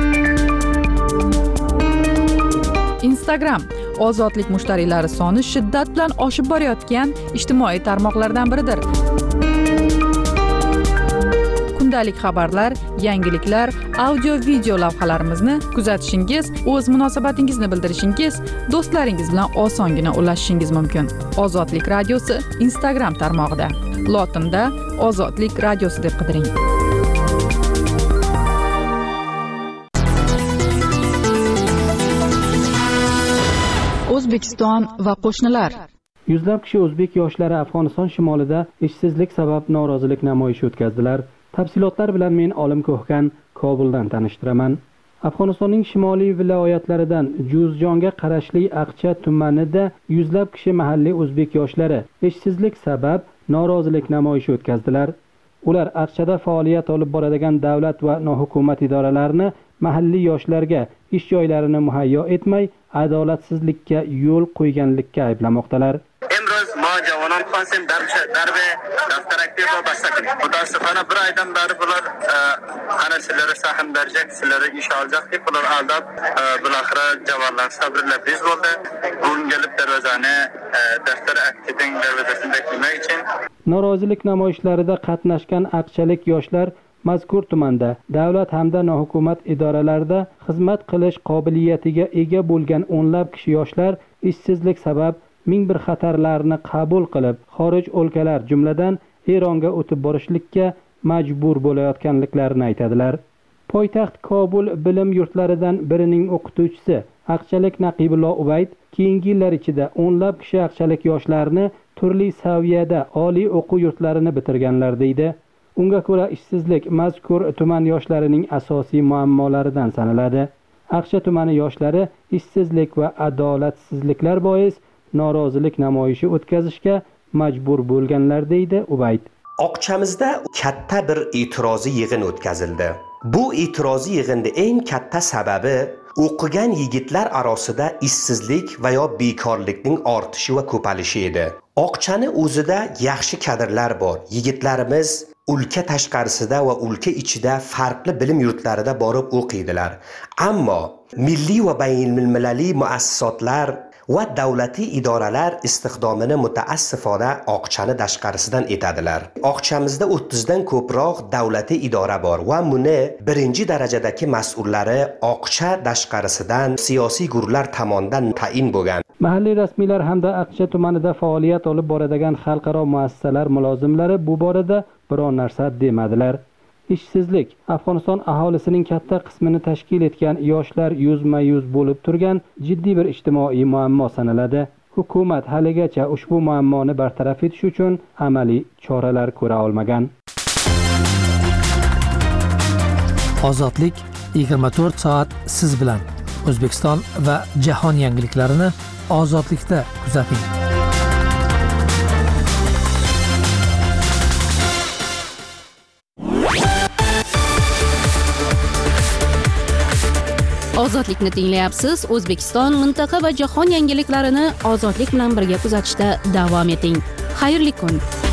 Instagram ozodlik mushtariylari soni shiddat bilan oshib borayotgan ijtimoiy tarmoqlardan biridir. Kundalik xabarlar, yangiliklar, audio-video lavhalarimizni kuzatishingiz, o'z munosabatingizni bildirishingiz, do'stlaringiz bilan osongina ulashishingiz mumkin. Ozodlik radiosi Instagram tarmog'ida. Lotinda Ozodlik radiosi deb qidiring. O'zbekiston va qo'shnilar. Yuzlab kishi o'zbek yoshlari Afg'oniston shimolida ishsizlik sabab norozilik namoyishi o'tkazdilar. Tafsilotlar bilan men Olim Ko'hkan Kobuldan tanishtiraman. Afg'onistonning shimoliy viloyatlaridan Juzjonga qarashli Aqcha tumanida yuzlab kishi mahalliy o'zbek yoshlari ishsizlik sabab norozilik namoyishi o'tkazdilar. Ular Aqchada faoliyat olib boradigan davlat va nohukumat idoralarini mahalliy yoshlarga ish joylarini muhayyo etmay, adolatsizlikka yo'l qo'yganlikka ayblamoqdalar. Emroz ma javonan xonsen darbe daftar aktiv başladık. Mutasifana bir aydan beri bular ana sizlere sahim verecek, sizlere iş alacak deyip bular aldap bulakıra cavarlar sabırla biz oldu. Bugün gelip dervazane daftar aktivin dervazasını beklemek için. Norozilik namoyishlarida qatnashgan aqchalik yoshlar mazkur tumanda davlat hamda nohukumat idoralarida xizmat qilish qobiliyatiga ega bo'lgan o'nlab kishi yoshlar ishsizlik sabab ming bir xatarlarni qabul qilib, xorij o'lkalar jumladan Eronga o'tib borishlikka majbur bo'layotganliklarini aytadilar. Poytaxt Kobul bilim yurtlaridan birining o'qituvchisi aqchalik Naqibullo Ubayd keyingi yillar ichida o'nlab kishi aqchalik yoshlarni turli saviyada oliy o'quv yurtlarini bitirganlar deydi. Unga ko'ra ishsizlik mazkur tuman yoshlarining asosiy muammolaridan sanaladi. Aqcha tumani yoshlari ishsizlik va adolatsizliklar bois norozilik namoyishi o'tkazishga majbur bo'lganlar deydi Ubayd. Oqchamizda katta bir e'tiroziy yig'in o'tkazildi. Bu e'tiroziy yig'inning eng katta sababi o'qigan yigitlar orasida ishsizlik va yo bekorlikning ortishi va ko'payishi edi. Oqchani o'zida yaxshi kadrlar bor. Yigitlarimiz o'lka tashqarisida va o'lka ichida farqli bilim yurtlarida borib o'qiydilar. Ammo milliy va baynulmilaliy muassasotlar va davlatiy idoralar istiqdomini mutaassifona Oqchani tashqarisidan etadilar. Oqchamizda o'ttiz dan ko'proq davlatiy idora bor va buni birinchi darajadagi mas'ullari Oqcha tashqarisidan siyosiy guruhlar tomonidan tayin bo'lgan. Mahalliy rasmiylar hamda Aqcha tumanida faoliyat olib boradigan xalqaro muassasalar mulozimlari bu borada biror narsa demadilar. Ishsizlik Afg'oniston aholisining katta qismini tashkil etgan yoshlar yuzma-yuz bo'lib turgan jiddiy bir ijtimoiy muammo sanaladi. Hukumat haligacha ushbu muammoni bartaraf etish uchun amaliy choralar ko'ra olmagan. Ozodlik yigirma to'rt soat siz bilan. O'zbekiston va jahon yangiliklarini ozodlikda kuzating. Ozodlikni tinglayapsiz. O'zbekiston, mintaqa va jahon yangiliklarini ozodlik bilan birga kuzatishda davom eting. Xayrli kun.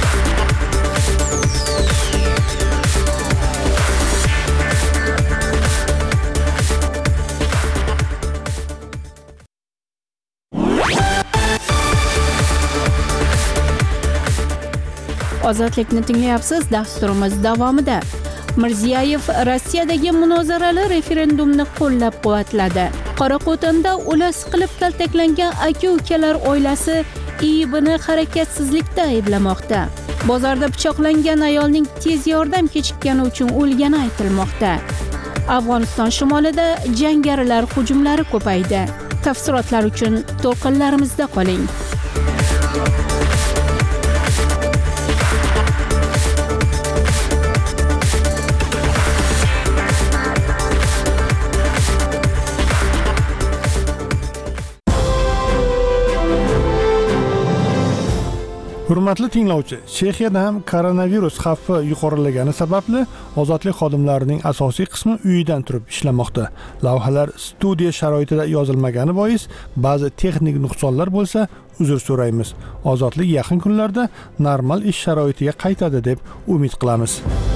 Ozodlikni tinglayapsiz. Dasturimiz davomida Mirziyoyev Rossiyadagi munozarali referendumni qo'llab-quvvatladi. Qoraqo'tonda o'la siqilib kaltaklangan aka-ukalar oilasi I I Bni harakatsizlikda ayblamoqda. Bozorda pichoqlangan ayolning tez yordam kechikkani uchun o'lgani aytilmoqda. Afg'oniston shimolida jangarilar hujumlari ko'paydi. Tafsilotlar uchun to'lqinlarimizda qoling. Hurmatli tinglovchi, Chexiyada ham koronavirus xavfi yuqorilagani sababli ozodlik xodimlarining asosiy qismi uyidan turib ishlamoqda. Lavhalar studiya sharoitida yozilmagani bois ba'zi texnik nuqsonlar bo'lsa, uzr so'raymiz. Ozodlik yaqin kunlarda normal ish sharoitiga qaytadi deb umid qilamiz.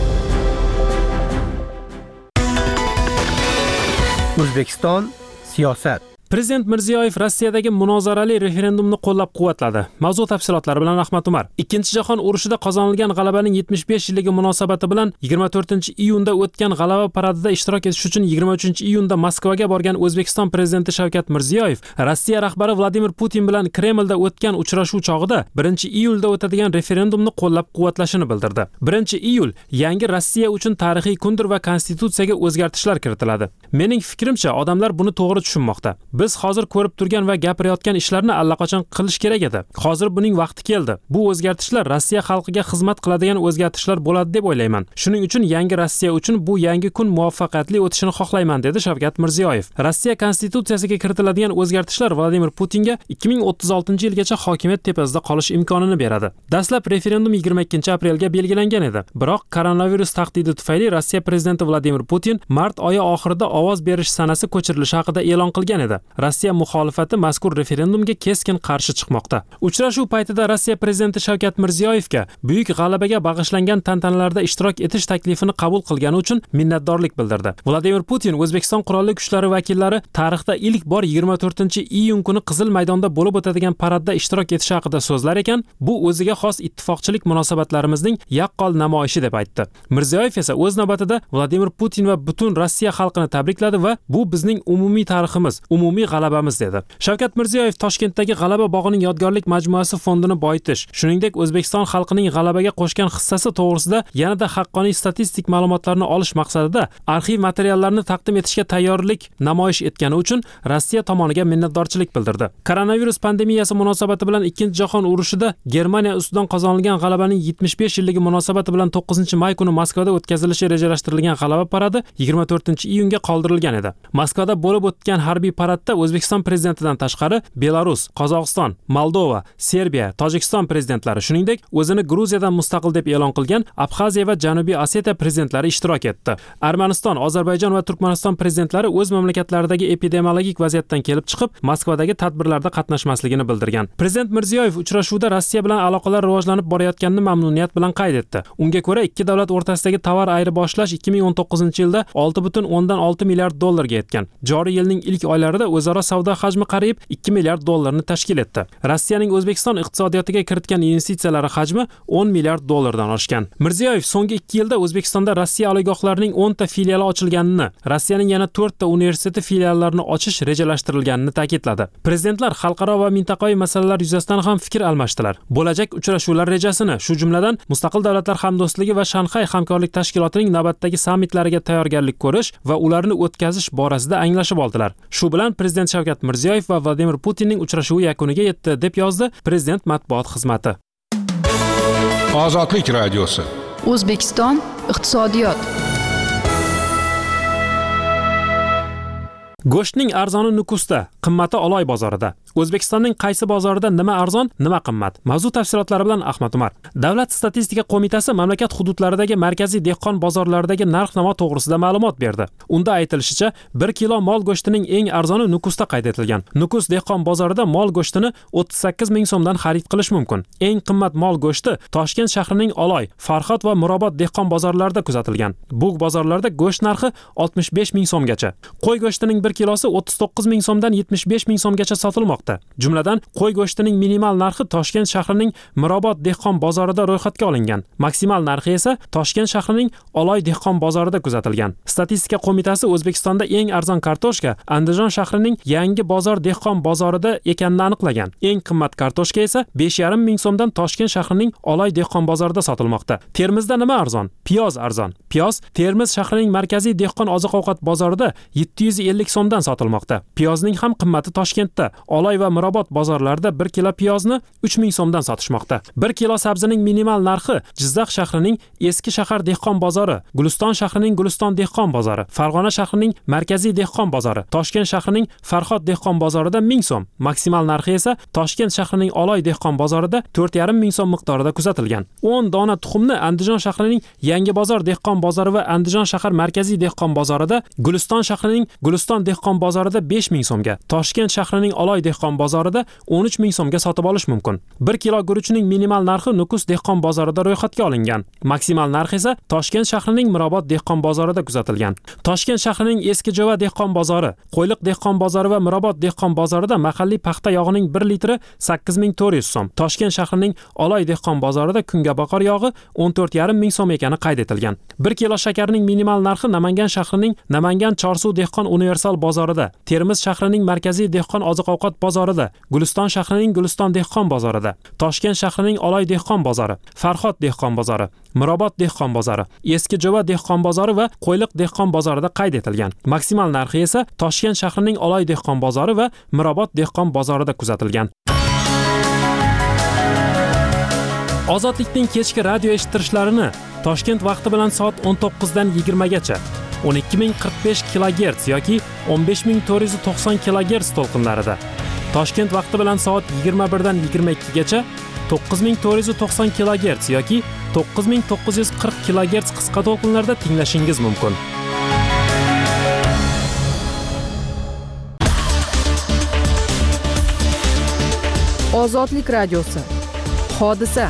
O'zbekiston siyosat. Prezident Mirziyoyev Rossiyadagi munozarali referendumni qo'llab-quvvatladi. Mavzu tafsilotlari bilan Ahmad Umar. Ikkinchi jahon urushida qozonilgan g'alabaning yetmish besh yilligi munosabati bilan yigirma to'rtinchi iyunda o'tgan g'alaba paradida ishtirok etish uchun yigirma uchinchi iyunda Moskvaga borgan O'zbekiston prezidenti Shavkat Mirziyoyev Rossiya rahbari Vladimir Putin bilan Kremlda o'tgan uchrashuv chog'ida birinchi iyulda o'tadigan referendumni qo'llab-quvvatlashini bildirdi. birinchi iyul yangi Rossiya uchun tarixiy kundir va konstitutsiyaga o'zgartishlar kiritiladi. Mening fikrimcha, odamlar buni to'g'ri tushunmoqda. Biz hozir ko'rib turgan va gapirayotgan ishlarni allaqachon qilish kerak edi. Hozir buning vaqti keldi. Bu o'zgartishlar Rossiya xalqiga xizmat qiladigan o'zgartishlar bo'ladi deb o'ylayman. Shuning uchun yangi Rossiya uchun bu yangi kun muvaffaqiyatli o'tishini xohlayman, dedi Shavkat Mirziyoyev. Rossiya konstitutsiyasiga kiritiladigan o'zgartishlar Vladimir Putinga ikki ming o'ttiz oltinchi yilgacha hokimiyat tepasida qolish imkonini beradi. Dastlab referendum yigirma ikkinchi aprelga belgilangan edi. Biroq koronavirus tahdidi tufayli Rossiya prezidenti Vladimir Putin mart oyi oxirida ovoz berish sanasi ko'chirilishi haqida e'lon qilgan edi. Rossiya muxolifati mazkur referendumga keskin qarshi chiqmoqda. Uchrashuv paytida Rossiya prezidenti Shavkat Mirziyoyevga buyuk g'alabaga bag'ishlangan tantanalarda ishtirok etish taklifini qabul qilgani uchun minnatdorlik bildirdi. Vladimir Putin O'zbekiston qurolli kuchlari vakillari tarixda ilk bor yigirma to'rtinchi iyun kuni Qizil maydonda bo'lib o'tadigan paradda ishtirok etishi haqida so'zlar ekan, bu o'ziga xos ittifoqchilik munosabatlarimizning yaqqol namoyishi deb aytdi. Mirziyoyev esa o'z navbatida Vladimir Putin va butun Rossiya xalqini tabrikladi va bu bizning umumiy tariximiz, umumiy g'alabamiz dedi. Shavkat Mirziyoyev Toshkentdagi G'alaba bog'ining yodgorlik majmuasi fondini boyitish, shuningdek O'zbekiston xalqining g'alabaga qo'shgan hissasi to'g'risida yanada haqqoniy statistik ma'lumotlarni olish maqsadida arxiv materiallarini taqdim etishga tayyorlik namoyish etgani uchun Rossiya tomoniga minnatdorchilik bildirdi. Koronavirus pandemiyasi munosabati bilan ikkinchi jahon urushida Germaniya ustidan qozonilgan g'alabaning yetmish besh yilligi munosabati bilan to'qqizinchi may kuni Moskvada o'tkazilishi rejalashtirilgan g'alaba paradi yigirma to'rtinchi iyunga qoldirilgan edi. Moskvada bo'lib o'tgan harbiy paradda O'zbekiston prezidentidan tashqari Belarus, Qozog'iston, Moldova, Serbiya, Tojikiston prezidentlari, shuningdek o'zini Gruziyadan mustaqil deb e'lon qilgan Abxaziya va Janubiy Osetiya prezidentlari ishtirok etdi. Armaniston, Ozarbayjon va Turkmaniston prezidentlari o'z mamlakatlaridagi epidemiologik vaziyatdan kelib chiqib, Moskvadagi tadbirlarda qatnashmasligini bildirgan. Prezident Mirziyoyev uchrashuvda Rossiya bilan aloqalar rivojlanib borayotganini mamnuniyat bilan qayd etdi. Unga ko'ra, ikki davlat o'rtasidagi tovar ayirboshlash ikki ming o'n to'qqizinchi yilda olti butun o'ndan olti milliard dollarga yetgan. Joriy yilning ilk oylarida o'zaro savdo hajmi qariyb ikki milliard dollarni tashkil etdi. Rossiyaning O'zbekiston iqtisodiyotiga kiritgan investitsiyalari hajmi o'n milliard dollardan oshgan. Mirziyoyev so'nggi ikki yilda O'zbekistonda Rossiya oliygohlarining o'n ta filiali ochilganini, Rossiyaning yana to'rt ta universiteti filiallarini ochish rejalashtirilganini ta'kidladi. Prezidentlar xalqaro va mintaqaviy masalalar yuzasidan ham fikr almashdilar. Bo'lajak uchrashuvlar rejasini, shu jumladan Mustaqil davlatlar hamdo'stligi va Shanxay hamkorlik tashkilotining navbatdagi sammitlariga tayyorgarlik ko'rish va ularni o'tkazish borasida anglashib oldilar. Shu bilan prezident Shavkat Mirziyoyev va Vladimir Putinning uchrashuvi yakuniga yetdi, deb yozdi prezident matbuot xizmati. Ozodlik radiosi. O'zbekiston iqtisodiyot. Go'shtning arzoni Nukusda, qimmati Oloy bozorida. O'zbekistonning qaysi bozorida nima arzon, nima qimmat? Mavzu tafsilotlari bilan Ahmad Umar. Davlat statistika qo'mitasi mamlakat hududlaridagi markaziy dehqon bozorlaridagi narx-navo to'g'risida ma'lumot berdi. Unda aytilishicha, bir kilo mol go'shtining eng arzoni Nukusda qayd etilgan. Nukus dehqon bozorida mol go'shtini o'ttiz sakkiz ming so'mdan xarid qilish mumkin. Eng qimmat mol go'shti Toshkent shahrining Oloy, Farhod va Mirobod dehqon bozorlarida kuzatilgan. Bu bozorlarda go'sht narxi oltmish besh ming so'mgacha. Qo'y go'shtining bir kilosi o'ttiz to'qqiz ming so'mdan yetmish besh ming so'mgacha sotilmoqda. Jumladan, qo'y go'shtining minimal narxi Toshkent shahrining Mirobod dehqon bozorida ro'yxatga olingan. Maksimal narxi esa Toshkent shahrining Oloy dehqon bozorida kuzatilgan. Statistika qo'mitasi O'zbekistonda eng arzon kartoshka Andijon shahrining Yangi bozor dehqon bozorida ekanini aniqlagan. Eng qimmat kartoshka esa besh yarim ming so'mdan Toshkent shahrining Oloy dehqon bozorida sotilmoqda. Termizda nima arzon? Piyoz arzon. Piyoz Termiz shahrining markaziy dehqon oziq-ovqat bozorida yetti yuz ellik so'mdan sotilmoqda. Piyozning ham qimmati Toshkentda, Oloy va Mirobod bozorlarida bir kilo piyozni uch ming so'mdan sotishmoqda. bir kilo sabzining minimal narxi Jizzax shahrining Eski shahar dehqon bozori, Guliston shahrining Guliston dehqon bozori, Farg'ona shahrining markaziy dehqon bozori, Toshkent shahrining Farhod dehqon bozorida ming so'm. Maksimal narxi esa Toshkent shahrining Oloy dehqon bozorida to'rt yarim ming so'm miqdorida kuzatilgan. o'n dona tuxumni Andijon shahrining Yangi bozor dehqon bozori va Andijon shahar markaziy dehqon bozorida, Guliston shahrining Guliston dehqon bozorida besh ming so'mga, Toshkent shahrining Oloy dehqon bozorida o'n uch ming so'mga sotib olish mumkin. bir kilo guruchning minimal narxi Nukus dehqon bozorida ro'yxatga olingan. Maksimal narxi esa Toshkent shahrining Mirobod dehqon bozorida kuzatilgan. Toshkent shahrining Eski Jo'va dehqon bozori, Qo'yliq dehqon bozori va Mirobod dehqon bozorida mahalliy paxta yog'ining bir litri sakkiz ming to'rt yuz so'm. Toshkent shahrining Oloy dehqon bozorida kungaboqar yog'i o'n to'rt yarim ming so'm ekani qayd etilgan. bir kilo shakarning minimal narxi Namangan shahrining Namangan Chorsuv dehqon universal bozorida, Termiz shahrining markaziy dehqon oziq-ovqat bozorida, Guliston shahrining Guliston dehqon bozorida, Toshkent shahrining Oloy dehqon bozori, Farhod dehqon bozori, Mirobod dehqon bozori, Eski Jo'va dehqon bozori va Qo'yliq dehqon bozorida qayd etilgan. Maksimal narxi esa Toshkent shahrining Oloy dehqon bozori va Mirobod dehqon bozorida kuzatilgan. Ozodlikning kechki radio eshittirishlarini Toshkent vaqti bilan soat o'n to'qqiz dan yigirma gacha o'n ikki ming qirq besh kilogerts yoki o'n besh ming to'rt yuz to'qson kilogerts to'lqinlarida, Toshkent vaqti bilan soat yigirma bir dan yigirma ikki gacha to'qqiz ming to'rt yuz to'qson kilogerts yoki to'qqiz ming to'qqiz yuz qirq kilogerts qisqa to'lqinlarda tinglashingiz mumkin. Ozodlik radiosi. Hodisa.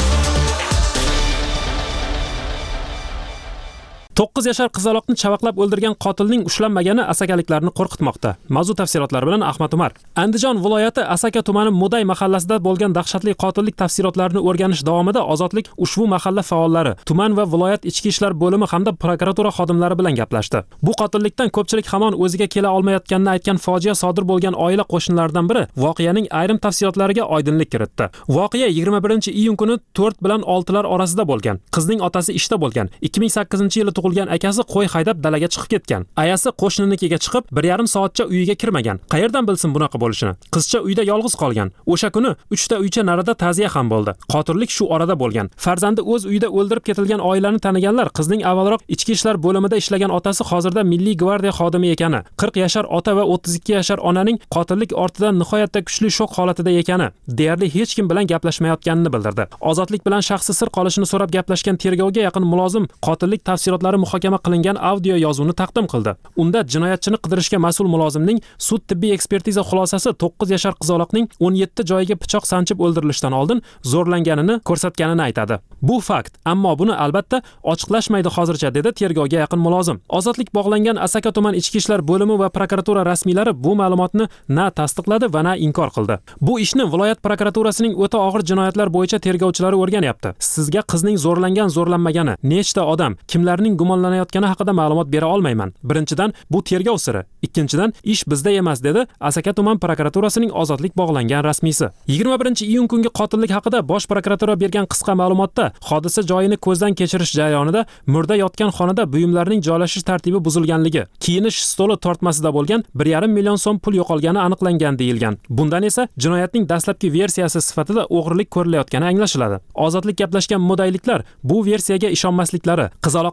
to'qqiz yashar qizaloqni chavaqlab o'ldirgan qotilning ushlanmagani asakaliklarni qo'rqitmoqda. Mavzu tafsilotlari bilan Ahmad Umar. Andijon viloyati Asaka tumani Muday mahallasida bo'lgan dahshatli qotillik tafsilotlarini o'rganish davomida Ozodlik ushbu mahalla faollari, tuman va viloyat ichki ishlar bo'limi hamda prokuratura xodimlari bilan gaplashdi. Bu qotillikdan ko'pchilik hamon o'ziga kela olmayotganini aytgan fojia sodir bo'lgan oila qo'shnilaridan biri voqeaning ayrim tafsilotlariga oydinlik kiritdi. Voqea yigirma birinchi iyun kuni to'rt bilan oltilar orasida bo'lgan. Qizning otasi ishda bo'lgan. ikki ming sakkizinchi yili tug'ilgan akasi qo'y haydab dalaga chiqib ketgan. Ayasi qo'shninikiga chiqib bir yarim soatcha uyiga kirmagan. Qayerdan bilsin bunaqa bo'lishini? Qizcha uyda yolg'iz qolgan. O'sha kuni uchta uycha narida ta'ziya ham bo'ldi. Qotillik shu orada bo'lgan. Farzandi o'z uyida o'ldirib ketilgan oilani taniganlar qizning avvalroq ichki ishlar bo'limida ishlagan otasi hozirda Milliy gvardiya xodimi ekani, qirq yashar ota va o'ttiz ikki yashar onaning qotillik ortidan nihoyatda kuchli shok holatida ekani, deyarli hech kim bilan gaplashmayotganini bildirdi. Ozodlik bilan shaxsi sir qolishini so'rab gaplashgan tergovga yaqin mulozim qotillik tafsilotlari muhokama qilingan audio yozuvni taqdim qildi. Unda jinoyatchini qidirishga mas'ul mulozimning sud tibbiy ekspertiza xulosasi to'qqiz yashar qizaloqning o'n yetti joyiga pichoq sanchib o'ldirilishdan oldin zo'rlanganini ko'rsatganini aytadi. Bu fakt, ammo buni albatta ochiqlashmaydi hozircha, dedi tergovga yaqin mulozim. Ozodlik bog'langan Asaka tuman ichki ishlar bo'limi va prokuratura rasmiylari bu ma'lumotni na tasdiqladi va na inkor qildi. Bu ishni viloyat prokuraturasining o'ta og'ir jinoyatlar bo'yicha tergovchilari o'rganyapti. Sizga qizning zo'rlangan zo'rlanmagani, nechta odam, kimlarning gumonlanayotgani haqida ma'lumot bera olmayman. Birinchidan, bu tergov siri. Ikkinchidan, ish bizda emas, dedi Asaka tuman prokuraturasining Ozodlik bog'langan rasmiysi. yigirma birinchi iyun kungi qotillik haqida bosh prokuratura bergan qisqa ma'lumotda hodisa joyini ko'zdan kechirish jarayonida murda yotgan xonada buyumlarning joylashish tartibi buzilganligi, kiyinish stoli tortmasida bo'lgan bir yarim million so'm pul yo'qolgani aniqlangan deyilgan. Bundan esa jinoyatning dastlabki versiyasi sifatida o'g'rilik ko'rilayotgani anglashiladi. Ozodlik gaplashgan mudayliklar bu versiyaga ishonmasliklari, qizaloqning oldin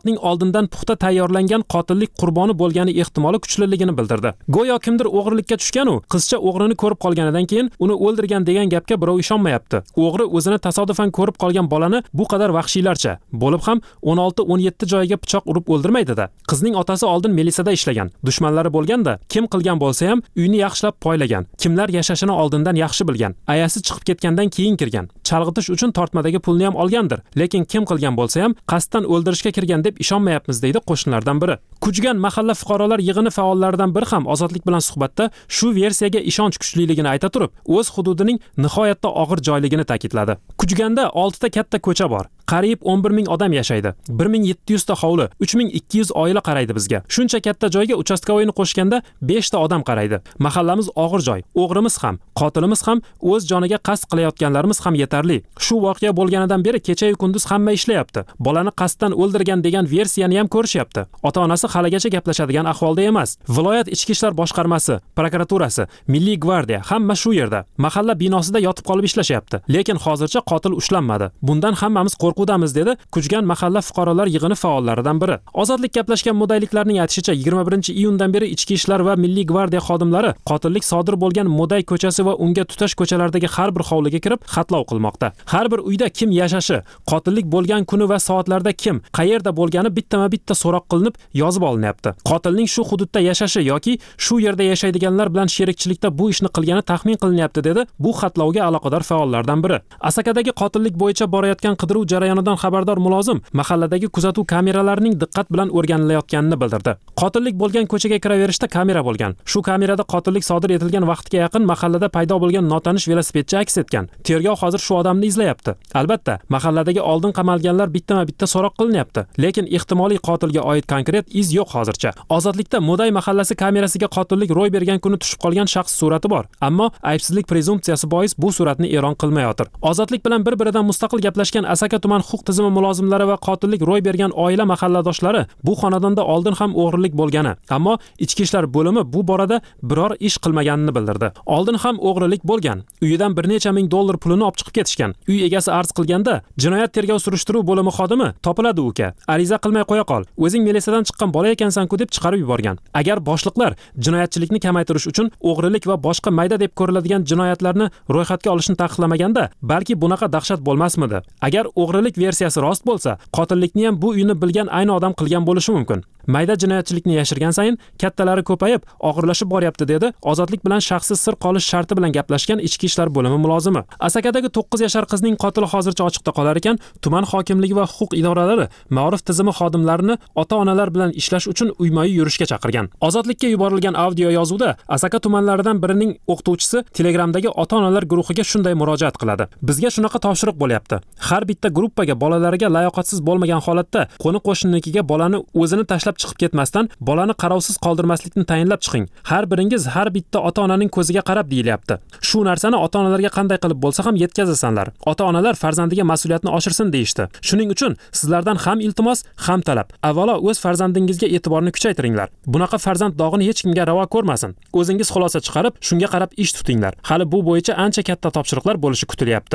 oldindan puxta tayyorlangan qotillik qurboni bo'lgani ehtimoli kuchliligini bildirdi. Go'yo kimdir o'g'rilikka tushgan u qizcha o'g'rini ko'rib qolganidan keyin uni o'ldirgan degan gapga birov ishonmayapti. O'g'ri o'zini tasodifan ko'rib qolgan bolani bu qadar vahshiylarcha bo'lib ham o'n olti o'n yetti joyiga pichoq urib o'ldirmaydi-da. Qizning otasi oldin milisiyada ishlagan. Dushmanlari bo'lganda, kim qilgan bo'lsa ham uyni yaxshilab poylagan. Kimlar yashashini oldindan yaxshi bilgan. Ayasi chiqib ketgandan keyin kirgan. Chalg'itish uchun tortmadagi pulni ham olgandir. Lekin kim qilgan bo'lsa ham qasddan o'ldirishga kirgan deb ishonmayapmiz deydi qo'shnilardan biri. Kuchgan mahalla fuqarolar yig'ini faollaridan biri ham Ozodlik bilan suhbatda shu versiyaga ishonch kuchliligini ayta turib, o'z hududining nihoyatda og'ir joyligini ta'kidladi. Kuchganda oltita katta ko'cha bor. Qariyb o'n bir ming odam yashaydi. bir ming yetti yuz ta hovli, uch ming ikki yuz oila qaraydi bizga. Shuncha katta joyga uchastkovoyni qo'shganda besh ta odam qaraydi. Mahallamiz og'ir joy. O'g'rimiz ham, qotilimiz ham, o'z joniga qasd qilayotganlarimiz ham yetarli. Shu voqea bo'lganidan beri kecha-yu kunduz hamma ishlayapti. Bolani qasddan o'ldirgan degan versiyani ham ko'rishyapti. Ota-onasi haligacha gaplashadigan ahvolda emas. Viloyat ichki ishlar boshqarmasi, prokuraturasi, Milliy gvardiya hamma shu yerda. Mahalla binosida yotib qolib ishlashyapti. Lekin hozircha qotil ushlanmadi. Bundan hammamiz qo'rquvdamiz dedi Kuchgan mahalla fuqarolar yig'ini faollaridan biri. Ozodlik gaplashgan mudayliklarning aytishicha yigirma birinchi iyundan beri ichki ishlar va Milliy gvardiya xodimlari qotillik sodir bo'lgan Moday ko'chasi va unga tutash ko'chalardagi har bir hovliga kirib xatlov qilmoqda. Har bir uyda kim yashashi, qotillik bo'lgan kuni va soatlarda kim, qayerda bo'lgani bittama-bitta so'roq qilinib yozib olinyapti. Qotilning shu hududda yashashi yoki shu yerda yashaydiganlar bilan sherikchilikda bu ishni qilgani taxmin qilinyapti dedi bu xatlovga aloqador faollardan biri. Asakadagi qotillik bo'yicha borayotgan qidiruv jarayonidan xabardor mulozim mahalladagi kuzatuv kameralarining diqqat bilan o'rganilayotganini bildirdi. Qotillik bo'lgan ko'chaga kiraverishda kamera bo'lgan. Shu kamerada qotillik sodir etilgan vaqtga yaqin mahallada paydo bo'lgan notanish velosipedchi aks etgan. Tergov hozir shu odamni izlayapti. Albatta, mahalladagi oldin qamalganlar bittama-bitta so'roq qilinyapti, lekin ehtimoliy qotilga oid konkret iz yo'q hozircha. Ozodlikda Moday mahallasi kamerasiga qotillik ro'y bergan kuni tushib qolgan shaxs surati bor, ammo aybsizlik prezumpsiyasi bois bu suratni e'lon qilmayotir. Ozodlik bilan bir-biridan mustaqil gaplashgan Asaka tuman huquq tizimi mulozimlari va qotillik ro'y bergan oila mahalladoshlari bu xonadonda oldin ham o'g'rilik bo'lgani, ammo ichki ishlar bo'limi bu borada biror ish qilmaganini bildirdi. Oldin ham o'g'rilik bo'lgan. Uyidan bir necha ming dollar pulini olib chiqib ketishgan. Uy egasi arz qilganda, jinoyat tergov surishtiruv bo'limi xodimi topiladi uka. Ariza qilmay qo'ya qol. O'zing militsiyadan chiqqan bola ekansan-ku deb chiqarib yuborgan. Agar boshliqlar jinoyatchilikni kamaytirish uchun o'g'rilik va boshqa mayda deb ko'riladigan jinoyatlarni ro'yxatga olishni taqiqlamaganda, balki bunaqa dahshat bo'lmasmidi? Agar o'g'rilik versiyasi rost bo'lsa, qotillikni ham bu uyni bilgan ayni odam qilgan bo'lishi mumkin. Mayda jinoyatchilikni yashirgan sayin kattalari ko'payib, og'irlashib boryapti dedi Ozodlik bilan shaxsiy sir qolish sharti bilan gaplashgan ichki ishlar bo'limi mulozimi. Asakadagi to'qqiz yashar qizning qotili hozircha ochiqda qolar ekan, tuman hokimligi va huquq idoralari ma'ruf tizimi xodimlarini ota-onalar bilan ishlash uchun uyma-uy yurishga chaqirgan. Ozodlikka yuborilgan audio yozuvda Asaka tumanlaridan birining o'qituvchisi Telegramdagi ota-onalar guruhiga shunday murojaat qiladi. Bizga shunaqa topshiriq bo'lyapti. Har bitta gruppaga bolalariga layoqatsiz bo'lmagan holatda qo'ni qo'shninikiga bolani o'zini tashlab chiqib ketmasdan bolani qarovsiz qoldirmaslikni tayinlab chiqing. Har biringiz har bitta ota-onaning ko'ziga qarab deyilyapti. Shu narsani ota-onalarga qanday qilib bo'lsa ham yetkazasanlar. Ota-onalar farzandiga mas'uliyatni oshirsin deyishdi. Shuning uchun sizlardan ham iltimos, ham talab. Avvalo o'z farzandingizga e'tiborni kuchaytiringlar. Bunaqa farzand dog'ini hech kimga ravo ko'rmasin. O'zingiz xulosa chiqarib, shunga qarab ish tutinglar. Hali bu bo'yicha ancha katta topshiriqlar bo'lishi kutilyapti.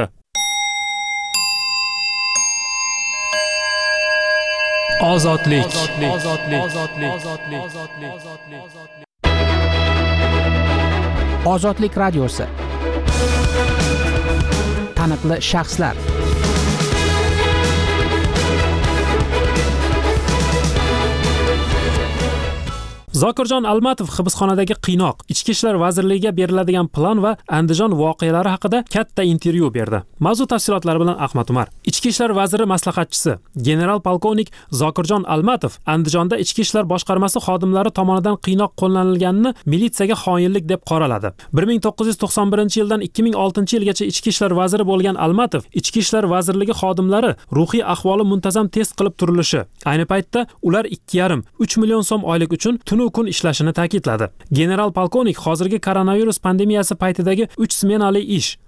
Ozodlik. Ozodlik. Ozodlik. Ozodlik. Ozodlik radiosi. Taniqli shaxslar. Zokirjon Almatov hibsxonadagi qiynoq, Ichki ishlar vazirligiga beriladigan plan va Andijon voqealari haqida katta intervyu berdi. Mavzu tafsilotlari bilan Ahmad Umar. Ichki ishlar vaziri maslahatchisi general polkovnik Zokirjon Almatov Andijonda Ichki ishlar boshqarmasi xodimlari tomonidan qiynoq qo'llanilganini militsiyaga xoinlik deb qoraladi. bir ming to'qqiz yuz to'qson birinchi yildan ikki ming oltinchi yilgacha Ichki ishlar vaziri bo'lgan Almatov Ichki ishlar vazirligi xodimlari ruhiy ahvoli muntazam test qilib turilishi, ayni paytda ular ikki yarim uch million so'm oylik uchun tunu kun ishlashini ta'kidladi. General polkovnik hozirgi koronavirus pandemiyasi paytidagi uch smenali ish,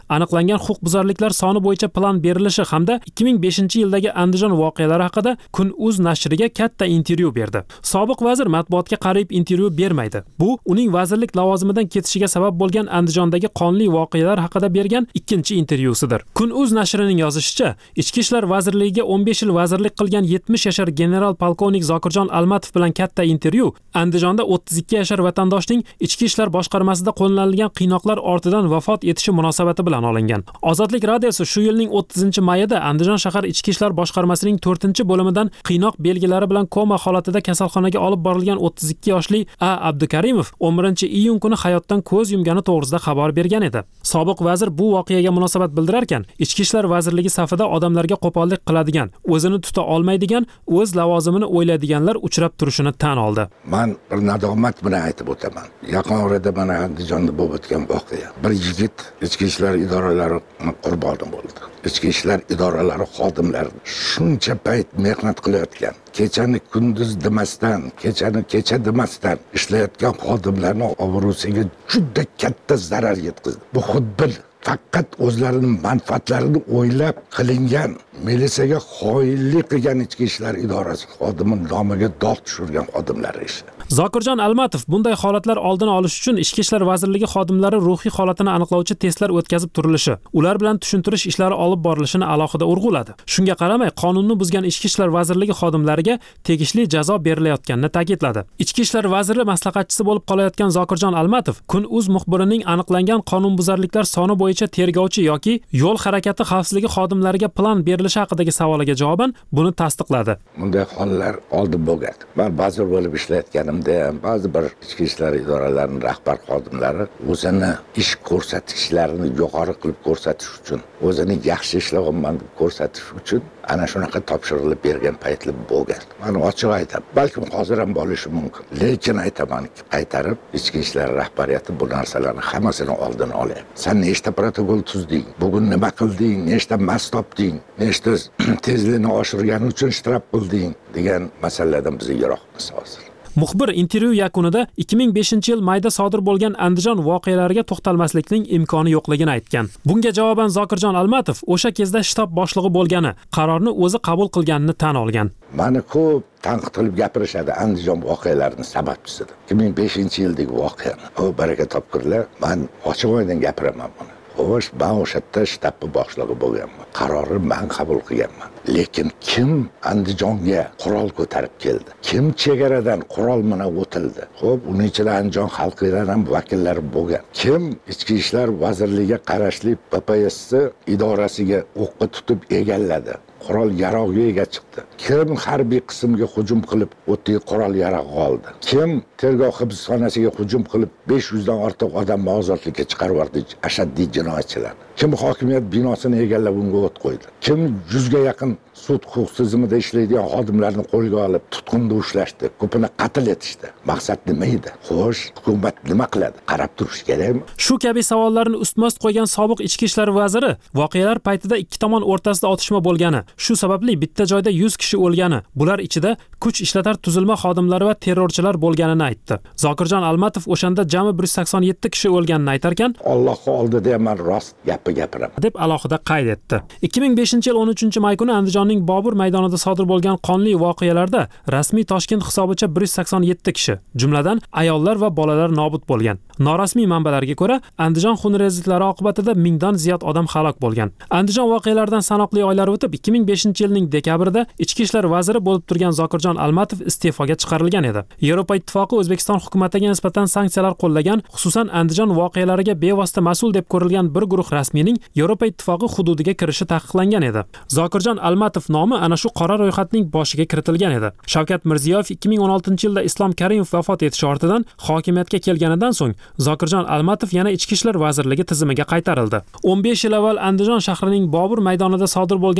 aniqlangan huquqbuzarliklar soni bo'yicha plan berilishi hamda ikki ming beshinchi yildagi Andijon voqealari haqida Kun.uz nashriga katta intervyu berdi. Sobiq vazir matbuotga qarayib intervyu bermaydi. Bu uning vazirlik lavozimidan ketishiga sabab bo'lgan Andijondagi qonli voqealar haqida bergan ikkinchi intervyusidir. Kun.uz nashrining yozishicha, Ichki ishlar vazirligiga o'n besh yil vazirlik qilgan yetmish yashar general polkovnik Zokirjon Almatov bilan katta intervyu Andijonda o'ttiz ikki yashar vatandoshning Ichki ishlar boshqarmasida qo'llanilgan qiynoqlar ortidan vafot etishi munosabati bilan olingan. Ozodlik radiosi shu yilning o'ttizinchi mayida Andijon shahar Ichki ishlar boshqarmasining to'rtinchi bo'limidan qiynoq belgilari bilan koma holatida kasalxonaga olib borilgan o'ttiz ikki yoshli A. Abdukarimov o'n birinchi iyun kuni hayotdan ko'z yumgani to'g'risida xabar bergan edi. Sobiq vazir bu voqeaga munosabat bildirarkan, Ichki ishlar vazirligi safida odamlarga qo'pollik qiladigan, o'zini tuta olmaydigan, o'z lavozimini o'ylaydiganlar uchrab turishini tan oldi. Men bir nadomat bilan aytib o'taman. Yaqin orada mana Andijonda bo'lib o'tgan voqea. Bir yigit ichki ishlar idoralari qurboni bo'ldi. Ichki ishlar idoralari xodimlari shuncha payt mehnat qilayotgan, kechani kunduz demasdan, kechani kecha demasdan ishlayotgan xodimlarning obro'siga juda katta zarar yetkazdi. Bu xuddi faqat o'zlarining manfaatlarini o'ylab qilingan, militsiyaga xoinlik qilgan ichki ishlar idorasi xodimining nomiga dog' tushirgan xodimlar ishi. Zokirjon Almatov bunday holatlar oldini olish uchun Ichki ishlar vazirligi xodimlari ruhiy holatini aniqlovchi testlar o'tkazib turilishi, ular bilan tushuntirish ishlari olib borilishini alohida urg'uladi. Shunga qaramay, qonunni buzgan Ichki ishlar vazirligi xodimlariga tegishli jazo berilayotganini ta'kidladi. Ichki ishlar vaziri maslahatchisi bo'lib qolayotgan Zokirjon Almatov Kun.uz muxbirining aniqlangan qonunbuzarliklar soni bo'yicha tergovchi yoki yo'l harakati xavfsizligi xodimlariga plan berilishi haqidagi savoliga javoban buni tasdiqladi. Bunday hollar oldin bo'lgan. Men vazir bo'lib ishlayotganim ba'zi bir ichki ishlar idoralarining rahbar xodimlari o'zini ish ko'rsatishlarini yuqori qilib ko'rsatish uchun, o'zini yaxshi ishlaganman deb ko'rsatish uchun ana shunaqa topshirilib bergan paytlar bo'lgan. Men ochiq aytaman, balkim hozir ham bo'lishi mumkin. Lekin aytamanki, qaytarib ichki ishlar rahbariyati bu narsalarni hammasini oldini oladi. Sen nechta protokol tuzding? Bugun nima qilding? Nechta mas topding? Nechta tezlikni oshirgani uchun shtraf qilding degan masalalardan biz yiroqmiz hozir. Muxbir intervyu yakunida ikki ming beshinchi yil mayda sodir bo'lgan Andijon voqealariga to'xtalmaslikning imkoni yo'qligini aytgan. Bunga javoban Zokirjon Almatov o'sha kezda shtab boshlig'i bo'lgani, qarorni o'zi qabul qilganini tan olgan. Mani ko'p tanqid qilib gapirishadi Andijon voqealarining sababchisidir. ikki ming beshinchi yildagi voqeani. O baraka topkurlar, men ochiq o'yindan gapiraman buni. Xo'sh, men o'sha yerda shtab boshlig'i bo'lganman. Qarorni men qabul qilganman. Lekin kim Andijonga qurol ko'tarib keldi? Kim chegaradan qurol bilan o'tildi? Xo'p, uning ichida Andijon xalqidan ham vakillari bo'lgan. Kim Ichki ishlar vazirligiga qarashli P P S idorasiga o'qqa tutib egalladi? Qurol yarog'ga ega chiqdi. Kim harbiy qismga hujum qilib, o'tdi qurol yarog' oldi? Kim tergov hibsxonasiga hujum qilib, besh yuz dan ortiq odamni ozodlikka chiqarib yubordi, ashaddiy jinoyatchilar? Kim hokimiyat binosini egallab unga o't qo'ydi? Kim yuzga yaqin sud huquq tizimida ishlaydigan xodimlarni qo'lga olib, tutqunda ushlashdi, ko'pini qatl etishdi? Maqsad nima edi? Xo'sh, hukumat nima qiladi? Qarab turish kerakmi? Shu kabi savollarni ustma-ust qo'ygan sobiq ichki ishlar vaziri voqealar paytida ikki tomon o'rtasida otishma bo'lgani, shu sababli bitta joyda yuz kishi o'lgani, bular ichida kuch ishlatar tuzilma xodimlari va terrorchilar bo'lganini aytdi. Zokirjon Almatov o'shanda jami bir yuz sakson yetti kishi o'lganini aytarkan, Alloh oldida ham men rost gapni gapiraman deb alohida qayd etdi. ikki ming beshinchi yil o'n uchinchi may kuni Andijonning Bobur maydonida sodir bo'lgan qonli voqealarda rasmiy Toshkent hisobicha bir yuz sakson yetti kishi, jumladan ayollar va bolalar nobud bo'lgan. Norasmiy manbalarga ko'ra, Andijon xunrezliklari oqibatida mingdan ziyod odam halok bo'lgan. Andijon voqealaridan sanoqli oylar o'tib, ikki ming beshinchi yilning dekabrida Ichki ishlar vaziri bo'lib turgan Zokirjon Almatov iste'foga chiqarilgan edi. Yevropa ittifoqi O'zbekiston hukumatiga nisbatan sanksiyalar qo'llagan, xususan Andijon voqealariga bevosita mas'ul deb ko'rilgan bir guruh rasmiyning Yevropa ittifoqi hududiga kirishi taqiqlangan edi. Zokirjon Almatov nomi ana shu qora ro'yxatning boshiga kiritilgan edi. Shavkat Mirziyoyev ikki ming o'n oltinchi yilda Islom Karimov vafot etishi ortidan hokimiyatga kelganidan so'ng Zokirjon Almatov yana Ichki ishlar vazirligi tizimiga qaytarildi. o'n besh yil avval Andijon shahrining Bobur maydonida sodir bo'lgan qonli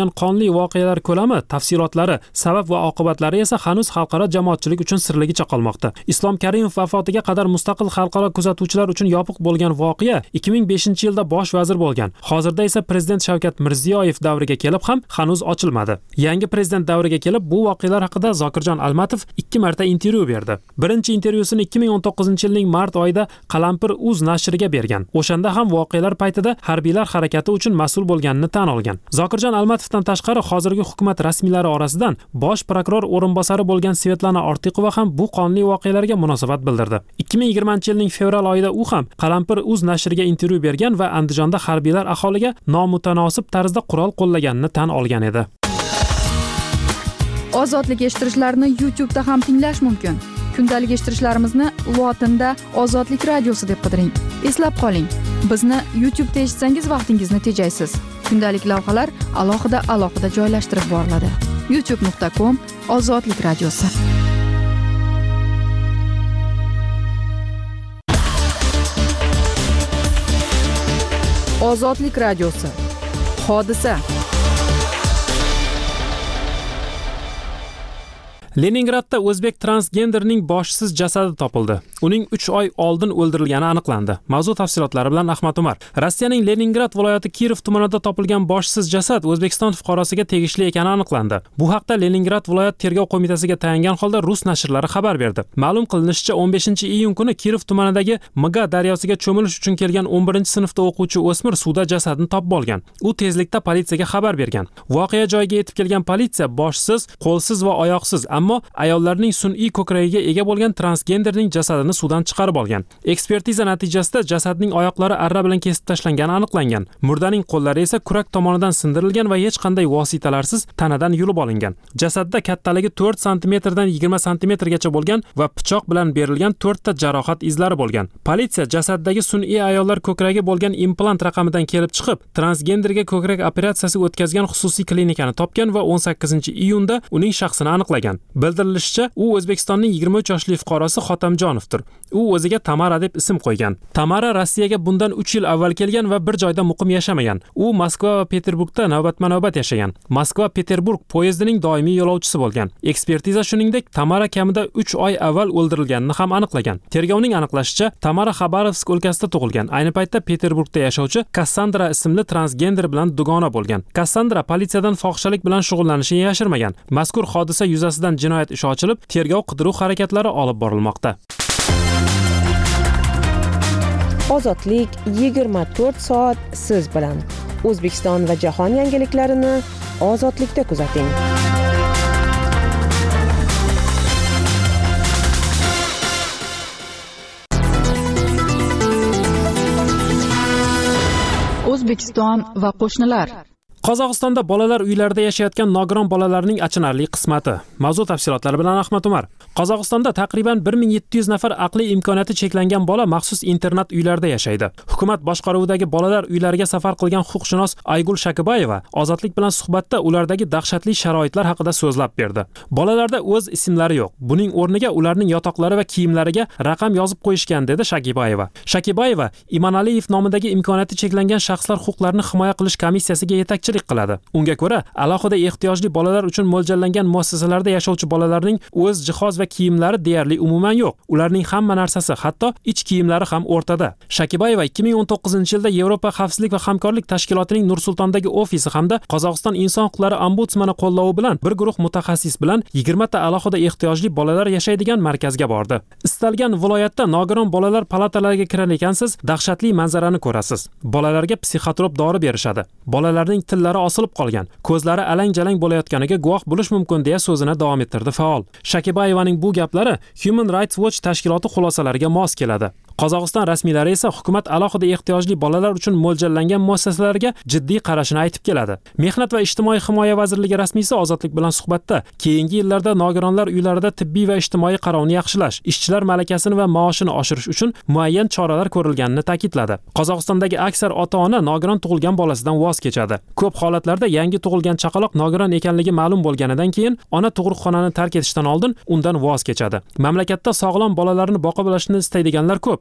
voqealar ko'lami, tafsilotlari, sabab va oqibatlari esa hanuz xalqaro jamoatchilik uchun sirligicha qolmoqda. Islom Karimov vafotiga qadar mustaqil xalqaro kuzatuvchilar uchun yopiq bo'lgan voqea ikki ming beshinchi yilda bosh vazir bo'lgan. Hozirda esa prezident Shavkat Mirziyoyev davriga kelib ham hanuz ochilmadi. Yangi prezident davriga kelib bu voqealar haqida Zokirjon Almatov ikki marta intervyu berdi. Birinchi intervyusini ikki ming o'n to'qqizinchi yilning mart oyida Qalampir uz nashriga bergan. O'shanda ham voqealar paytida harbiylar harakati uchun mas'ul bo'lganini tan olgan. Zokirjon Almatovdan tashqari hozirgi hukumat rasmiylari orasidan bosh prokuror o'rinbosari bo'lgan Svetlana Ortiqova ham bu qonli voqealarga munosabat bildirdi. ikki ming yigirmanchi yilning fevral oyida u ham Qalampir uz nashriga intervyu bergan va Andijonda harbiylar aholiga nomutanosib tarzda qurol qo'llaganini tan olgan edi. Ozodlik eshittirishlarni YouTube da ham tinglash mumkin. Kundalik eshittirishlarimizni lotinda Ozodlik radiosi deb qidiring. Eslab qoling, bizni YouTube da eshitsangiz vaqtingizni tejaysiz. Kundalik lavhalar alohida alohida joylashtirib boriladi. youtube nuqta com Ozodlik radiosi. Ozodlik radiosi. Hodisa. Leningradda o'zbek transgenderning boshsiz jasadi topildi. Uning uch oy oldin o'ldirilgani aniqlandi. Mavzu tafsilotlari bilan Ahmad Umar. Rossiyaning Leningrad viloyati Kirov tumanida topilgan boshsiz jasad O'zbekiston fuqarosiga tegishli ekani aniqlandi. Bu haqda Leningrad viloyat tergov qo'mitasiga tayangan holda rus nashrlari xabar berdi. Ma'lum qilinishicha, o'n beshinchi iyun kuni Kirov tumanidagi Mga daryosiga cho'milish uchun kelgan o'n birinchi sinfda o'quvchi o'smir suvda jasadni topib olgan. U tezlikda politsiyaga xabar bergan. Voqea joyiga yetib kelgan politsiya boshsiz, qo'lsiz va oyoqsiz, ammo ayollarning sun'iy ko'kragiga ega bo'lgan transgenderning jasadini suvdan chiqarib olgan. Ekspertiza natijasida jasadning oyoqlari arra bilan kesib tashlangani aniqlangan. Murdaning qo'llari esa kurak tomonidan sindirilgan va hech qanday vositalarsiz tanadan yulib olingan. Jasadda kattaligi to'rt santimetrdan yigirma santimetrgacha bo'lgan va pichoq bilan berilgan to'rt ta jarohat izlari bo'lgan. Politsiya jasaddagi sun'iy ayollar ko'kragi bo'lgan implant raqamidan kelib chiqib, transgenderga ko'krak operatsiyasi o'tkazgan xususiy klinikani topgan va o'n sakkizinchi iyunda uning shaxsini aniqlagan. Bildirilishicha, u O'zbekistonning yigirma uch yoshli fuqarosi Xotamjonovdir. U o'ziga Tamara deb ism qo'ygan. Tamara Rossiyaga bundan uch yil avval kelgan va bir joyda muqim yashamagan. U Moskva va Peterburgda navbatma-navbat yashagan. Moskva-Peterburg poyezdining doimiy yo'lovchisi bo'lgan. Ekspertiza shuningdek, Tamara kamida uch oy avval o'ldirilganini ham aniqlagan. Tergovning aniqlashicha, Tamara Xabarovsk o'lkasida tug'ilgan. Ayni paytda Peterburgda yashovchi Kassandra ismli transgender bilan dugona bo'lgan. Kassandra politsiyadan fohishalik bilan shug'ullanishini yashirmagan. Mazkur hodisa yuzasidan jinoyat ishi ochilib, tergov qidiruv harakatlari olib borilmoqda. Ozodlik yigirma to'rt soat siz bilan. O'zbekiston va jahon yangiliklarini Ozodlikda kuzating. O'zbekiston va qo'shnilar. Qozog'istonda bolalar uylarida yashayotgan nogiron bolalarning achinarli qismati. Mavzu tafsilotlari bilan Ahmad Umar. Qozog'istonda taqriban bir ming yetti yuz nafar aqliy imkoniyati cheklangan bola maxsus internat uylarida yashaydi. Hukumat boshqaruvidagi bolalar uylariga safar qilgan huquqshunos Aygul Shakibayeva Ozodlik bilan suhbatda ulardagi dahshatli sharoitlar haqida so'zlab berdi. Bolalarda o'z ismlari yo'q. Buning o'rniga ularning yotoqlari va kiyimlariga raqam yozib qo'yishgan, dedi Shakibayeva. Shakibayeva Imanaliyev nomidagi imkoniyati cheklangan shaxslar huquqlarini himoya qilish komissiyasiga yetakchilik qiladi. Unga ko'ra, alohida ehtiyojli bolalar uchun mo'ljallangan muassasalarda yashovchi bolalarning o'z jihoz va kiyimlari deyarli umuman yo'q. Ularning hamma narsasi, hatto ich kiyimlari ham o'rtada. Shakibayeva ikki ming o'n to'qqizinchi yilda Yevropa xavfsizlik va hamkorlik tashkilotining Nur-Sultondagi ofisi hamda Qozog'iston inson huquqlari ombudsmani qo'llovi bilan bir guruh mutaxassis bilan yigirma ta alohida ehtiyojli bolalar yashaydigan markazga bordi. Istalgan viloyatda nogiron bolalar palatalariga kirar ekansiz, dahshatli manzarani ko'rasiz. Bolalarga psixotrop dori berishadi. Bolalarning tillari osilib qolgan, ko'zlari alang-jalang bo'layotganiga guvoh bo'lish mumkin, deya so'zini davom ettirdi faol. Shakibayevaning bu gaplari Human Rights Watch tashkiloti xulosalariga mos keladi. Qozog'iston rasmiylari esa hukumat alohida ehtiyojli bolalar uchun mo'ljallangan muassasalarga jiddiy qarashini aytib keladi. Mehnat va ijtimoiy himoya vazirligi rasmiysi Ozodlik bilan suhbatda keyingi yillarda nogironlar uylarida tibbiy va ijtimoiy qarovni yaxshilash, ishchilar malakasini va maoshini oshirish uchun muayyan choralar ko'rilganini ta'kidladi. Qozog'istondagi aksar ota-ona nogiron tug'ilgan bolasidan voz kechadi. Ko'p holatlarda yangi tug'ilgan chaqaloq nogiron ekanligi ma'lum bo'lganidan keyin ona tug'ruqxonani tark etishdan oldin undan voz kechadi. Mamlakatda sog'lom bolalarni boqib olishni istaydiganlar ko'p,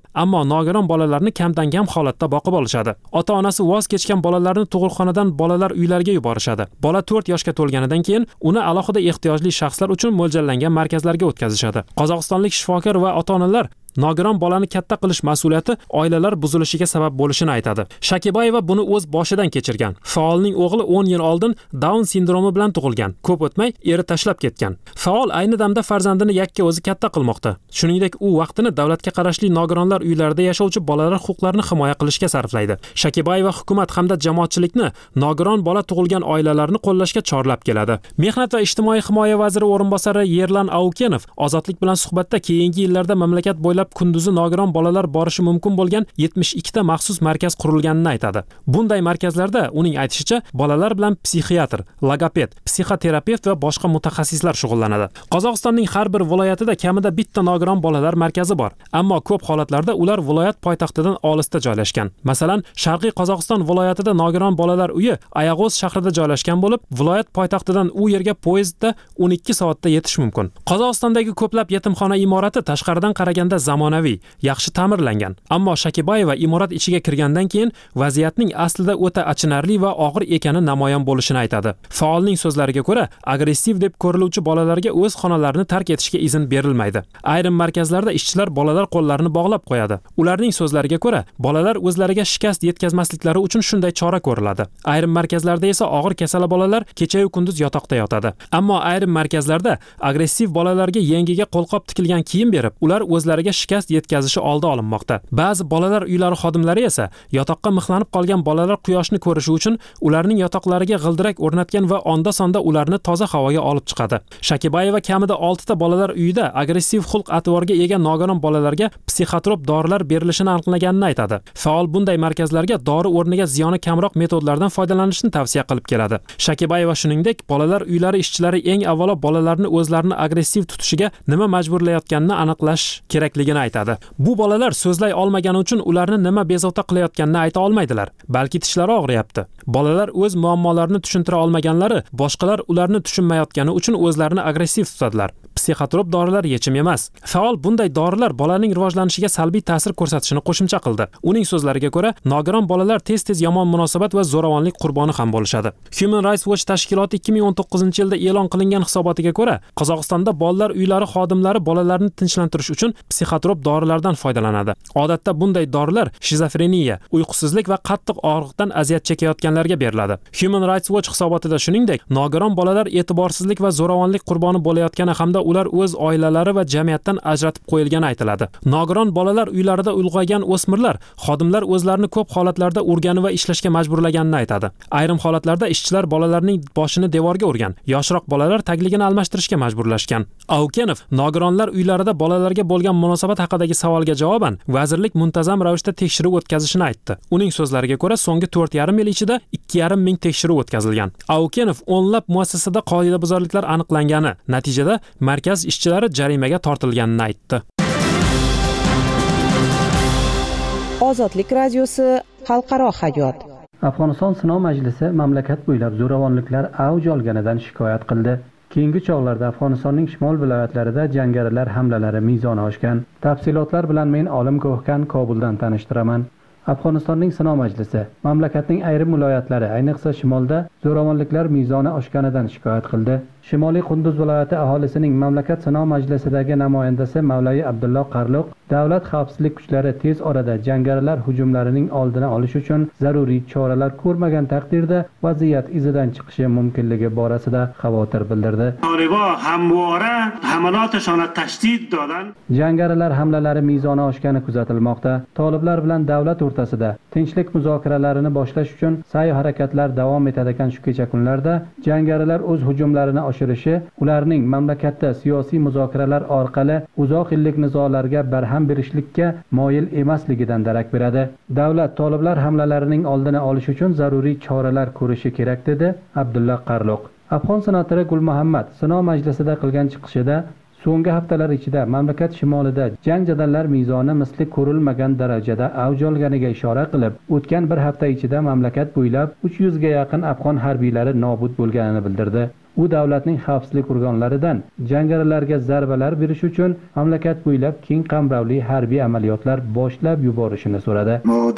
ammo nogiron bolalarni kamdan kam holatda boqib olishadi. Ota-onasi voz kechgan bolalarni tug'ruqxonadan bolalar uylariga yuborishadi. Bola to'rt yoshga to'lganidan keyin uni alohida ehtiyojli shaxslar uchun mo'ljallangan markazlarga o'tkazishadi. Qozog'istonlik shifokor va ota-onalar nogiron bolani katta qilish mas'uliyati oilalar buzilishiga sabab bo'lishini aytadi. Shakibayeva buni o'z boshidan kechirgan. Faolning o'g'li o'n yil oldin Down sindromi bilan tug'ilgan. Ko'p o'tmay eri tashlab ketgan. Faol ayni damda farzandini yakka o'zi katta qilmoqda. Shuningdek, u vaqtini davlatga qarashli nogironlar uylarida yashovchi bolalar huquqlarini himoya qilishga sarflaydi. Shakibayeva hukumat hamda jamoatchilikni nogiron bola tug'ilgan oilalarni qo'llashga chorlab keladi. Mehnat va ijtimoiy himoya vaziri o'rinbosari Yerlan Aukenov Ozodlik bilan suhbatda keyingi yillarda mamlakat bo'ylab kunduzi nogiron bolalar borishi mumkin bo'lgan yetmish ikkita maxsus markaz qurilganini aytadi. Bunday markazlarda uning aytishicha bolalar bilan psixiatr, logoped, psixoterapevt va boshqa mutaxassislar shug'ullanadi. Qozog'istonning har bir viloyatida kamida bitta nogiron bolalar markazi bor, ammo ko'p holatlarda ular viloyat poytaxtidan olisda joylashgan. Masalan, Sharqiy Qozog'iston viloyatida nogiron bolalar uyi Ayag'oz shahrida joylashgan bo'lib, viloyat poytaxtidan u yerga poyezdda o'n ikki soatda yetish mumkin. Qozog'istondagi ko'plab yetimxona imorati tashqaridan qaraganda zamonaviy, yaxshi ta'mirlangan. Ammo Shakibayeva imorat ichiga kirgandan keyin vaziyatning aslida o'ta achinarli va og'ir ekani namoyon bo'lishini aytadi. Faolning so'zlariga ko'ra, agressiv deb ko'riluvchi bolalarga o'z xonalarini tark etishga izn berilmaydi. Ayrim markazlarda ishchilar bolalar qo'llarini bog'lab qo'yadi. Ularning so'zlariga ko'ra, bolalar o'zlariga shikast yetkazmasliklari uchun shunday chora ko'riladi. Ayrim markazlarda esa og'ir kasal bolalar kecha-yu kunduz yotoqda yotadi. Ammo ayrim markazlarda agressiv bolalarga yengiga qo'lqop tikilgan kiyim berib, ular o'zlariga shikast yetkazishi oldi olinmoqda. Ba'zi bolalar uylari xodimlari esa yotoqqa mixlanib qolgan bolalar quyoshni ko'rishi uchun ularning yotoqlariga g'ildirak o'rnatgan va onda-sonda ularni toza havoga olib chiqadi. Shakibayeva kamida olti ta bolalar uyida agressiv xulq-atvorga ega nogiron bolalarga psixotrop dorilar berilishini aniqlaganini aytadi. Faol bunday markazlarga dori o'rniga ziyoni kamroq metodlardan foydalanishni tavsiya qilib keladi. Shakibayeva shuningdek, bolalar uylari ishchilari eng avvalo bolalarni o'zlarini agressiv tutishiga nima majburlayotganini aniqlash kerakligini aytadi. Bu bolalar so'zlay olmagani uchun ularni nima bezovta qilayotganini ayta olmaydilar. Balki tishlari og'riyapti. Bolalar o'z muammolarini tushuntira olmaganlari, boshqalar ularni tushunmayotgani uchun o'zlarini agressiv tutadilar. Psixotrop dorilar yechim emas. Faol bunday dorilar bolaning rivojlanishiga salbiy ta'sir ko'rsatishini qo'shimcha qildi. Uning so'zlariga ko'ra, nogiron bolalar tez-tez yomon munosabat va zo'ravonlik qurboni ham bo'lishadi. Human Rights Watch tashkiloti ikki ming o'n to'qqizinchi yilda e'lon qilingan hisobotiga ko'ra, Qozog'istonda bolalar uylari xodimlari bolalarni tinchlantirish uchun psixotrop dorilardan foydalanadi. Odatda bunday dorilar shizofreniya, uyqusizlik va qattiq og'riqdan aziyat chekayotganlarga beriladi. Human Rights Watch hisobotida shuningdek, nogiron bolalar e'tiborsizlik va zo'ravonlik qurboni bo'layotgani hamda ular o'z oilalari va jamiyatdan ajratib qo'yilgani aytiladi. Nogiron bolalar uylarida ulg'aygan o'smirlar xodimlar o'zlarini ko'p holatlarda urgani va ishlashga majburlaganini aytadi. Ayrim holatlarda ishchilar bolalarning boshini devorga urgan, yoshroq bolalar tagligini almashtirishga majburlashgan. Aukenov nogironlar uylarida bolalarga bo'lgan munosabat haqidagi savolga javoban vazirlik muntazam ravishda tekshiruv o'tkazishini aytdi. Uning so'zlariga ko'ra, so'nggi to'rt yarim yil ichida ikki yarim ming tekshiruv o'tkazilgan. Aukenov o'nlab muassasada qoidabuzarliklar aniqlangani, natijada markaz ishchilari jarimaga tortilganini aytdi. Ozodlik radiosi xalqaro hayot. Afg'oniston Sinov majlisi mamlakat bo'ylab zo'ravonliklar avj olganidan shikoyat qildi. Keyingi chog'larda Afg'onistonning shimol viloyatlarida jangarilar hamlalari mezoni oshgan. Tafsilotlar bilan men Olim Ko'hkan Kobuldan tanishtiraman. Afg'onistonning Sinov majlisi mamlakatning ayrim viloyatlari, ayniqsa shimolda zo'ravonliklar mezoni oshganidan shikoyat qildi. Shimoliy Qunduz viloyati aholisining mamlakat Sinov majlisidagi namoyandasi Mavlay Abdulloh Qarloq davlat xavfsizlik kuchlari tez orada jangarilar hujumlarining oldini olish uchun zaruriy choralar ko'rmagan taqdirda vaziyat izidan chiqishi mumkinligi borasida xavotir bildirdi. Jangarilar hamlalari mezoni oshgani kuzatilmoqda. Toliblar bilan davlat o'rtasida tinchlik muzokaralarini boshlash uchun sa'y harakatlar davom etadigan shu kecha kunlarda jangarilar o'z hujumlarini oshirishi ularning mamlakatda siyosiy muzokaralar orqali uzoq yillik nizolarga barham berishlikka moyil emasligidan darak beradi. Davlat toliblar hamlalarining oldini olish uchun zaruriy choralar ko'rishi kerak dedi Abdullah Qarloq. Afg'on senatori Gul Muhammad Sinov majlisida qilgan chiqishida so'nggi haftalar ichida mamlakat shimolida jang jadallar mezoni misli ko'rilmagan darajada avj olganiga ishora qilib, o'tgan bir hafta ichida mamlakat bo'ylab uch yuz ga yaqin afg'on harbiylari nobud bo'lganini bildirdi. u davlatning xavfsizlik organlaridan jangarilarga zarbalar berish uchun mamlakat bo'ylab keng qamrovli harbiy amaliyotlar boshlab yuborishini so'radi.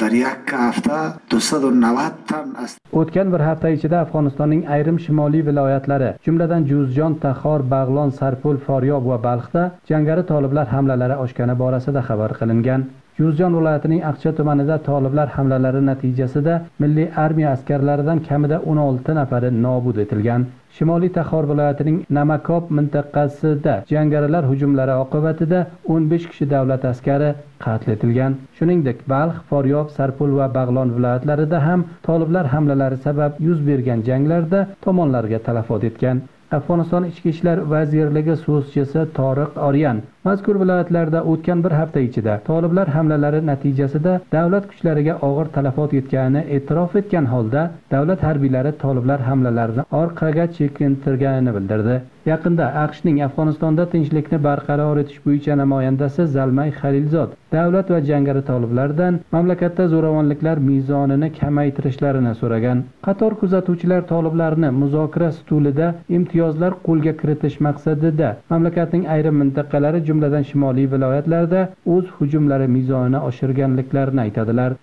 O'tgan bir hafta ichida Afg'onistonning ayrim shimoliy viloyatlari, jumladan Juzjon, Taxor, Bag'lon, Sarpul, Foryob va Balxda jangari toliblar hamlalari oshgani borasida xabar qilingan. Juzjon viloyatining Aqcha tumanida toliblar hamlalari natijasida milliy armiya askarlaridan kamida o'n olti nafari nobud etilgan. Shimoliy Taxor viloyatining Namakob mintaqasida jangarilar hujumlari oqibatida o'n besh kishi davlat askari qatl etilgan. Shuningdek, Balx, Foryob, Sarpul va Bag'lon viloyatlarida ham toliblar hamlalari sabab yuz bergan janglarda tomonlarga talafot etgan. Afg'oniston Ichki ishlar vazirligi so'zchisi Toriq Oryan mazkur viloyatlarda o'tgan bir hafta ichida toliblar hamlalari natijasida davlat kuchlariga og'ir talafot yetganini e'tirof etgan holda davlat harbiylari toliblar hamlalarini orqaga chekintirganini bildirdi. Yaqinda AQShning Afg'onistonda tinchlikni barqaror etish bo'yicha namoyandasi Zalmay Xalilzod davlat va jangari toliblardan mamlakatda zo'ravonliklar mezonini kamaytirishlarini so'ragan. Qator kuzatuvchilar toliblarni muzokara stulida imtiyozlar qo'lga kiritish maqsadida mamlakatning ayrim mintaqalari, jumladan shimoliy viloyatlarda o'z hujumlari mezonini oshirganliklarini aytadilar.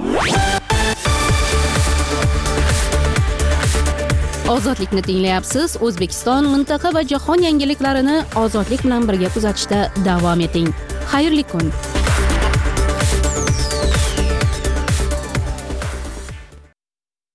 Ozodlikni tinglayapsiz. O'zbekiston, mintaqa va jahon yangiliklarini ozodlik bilan birga kuzatishda davom eting. Xayrli kun.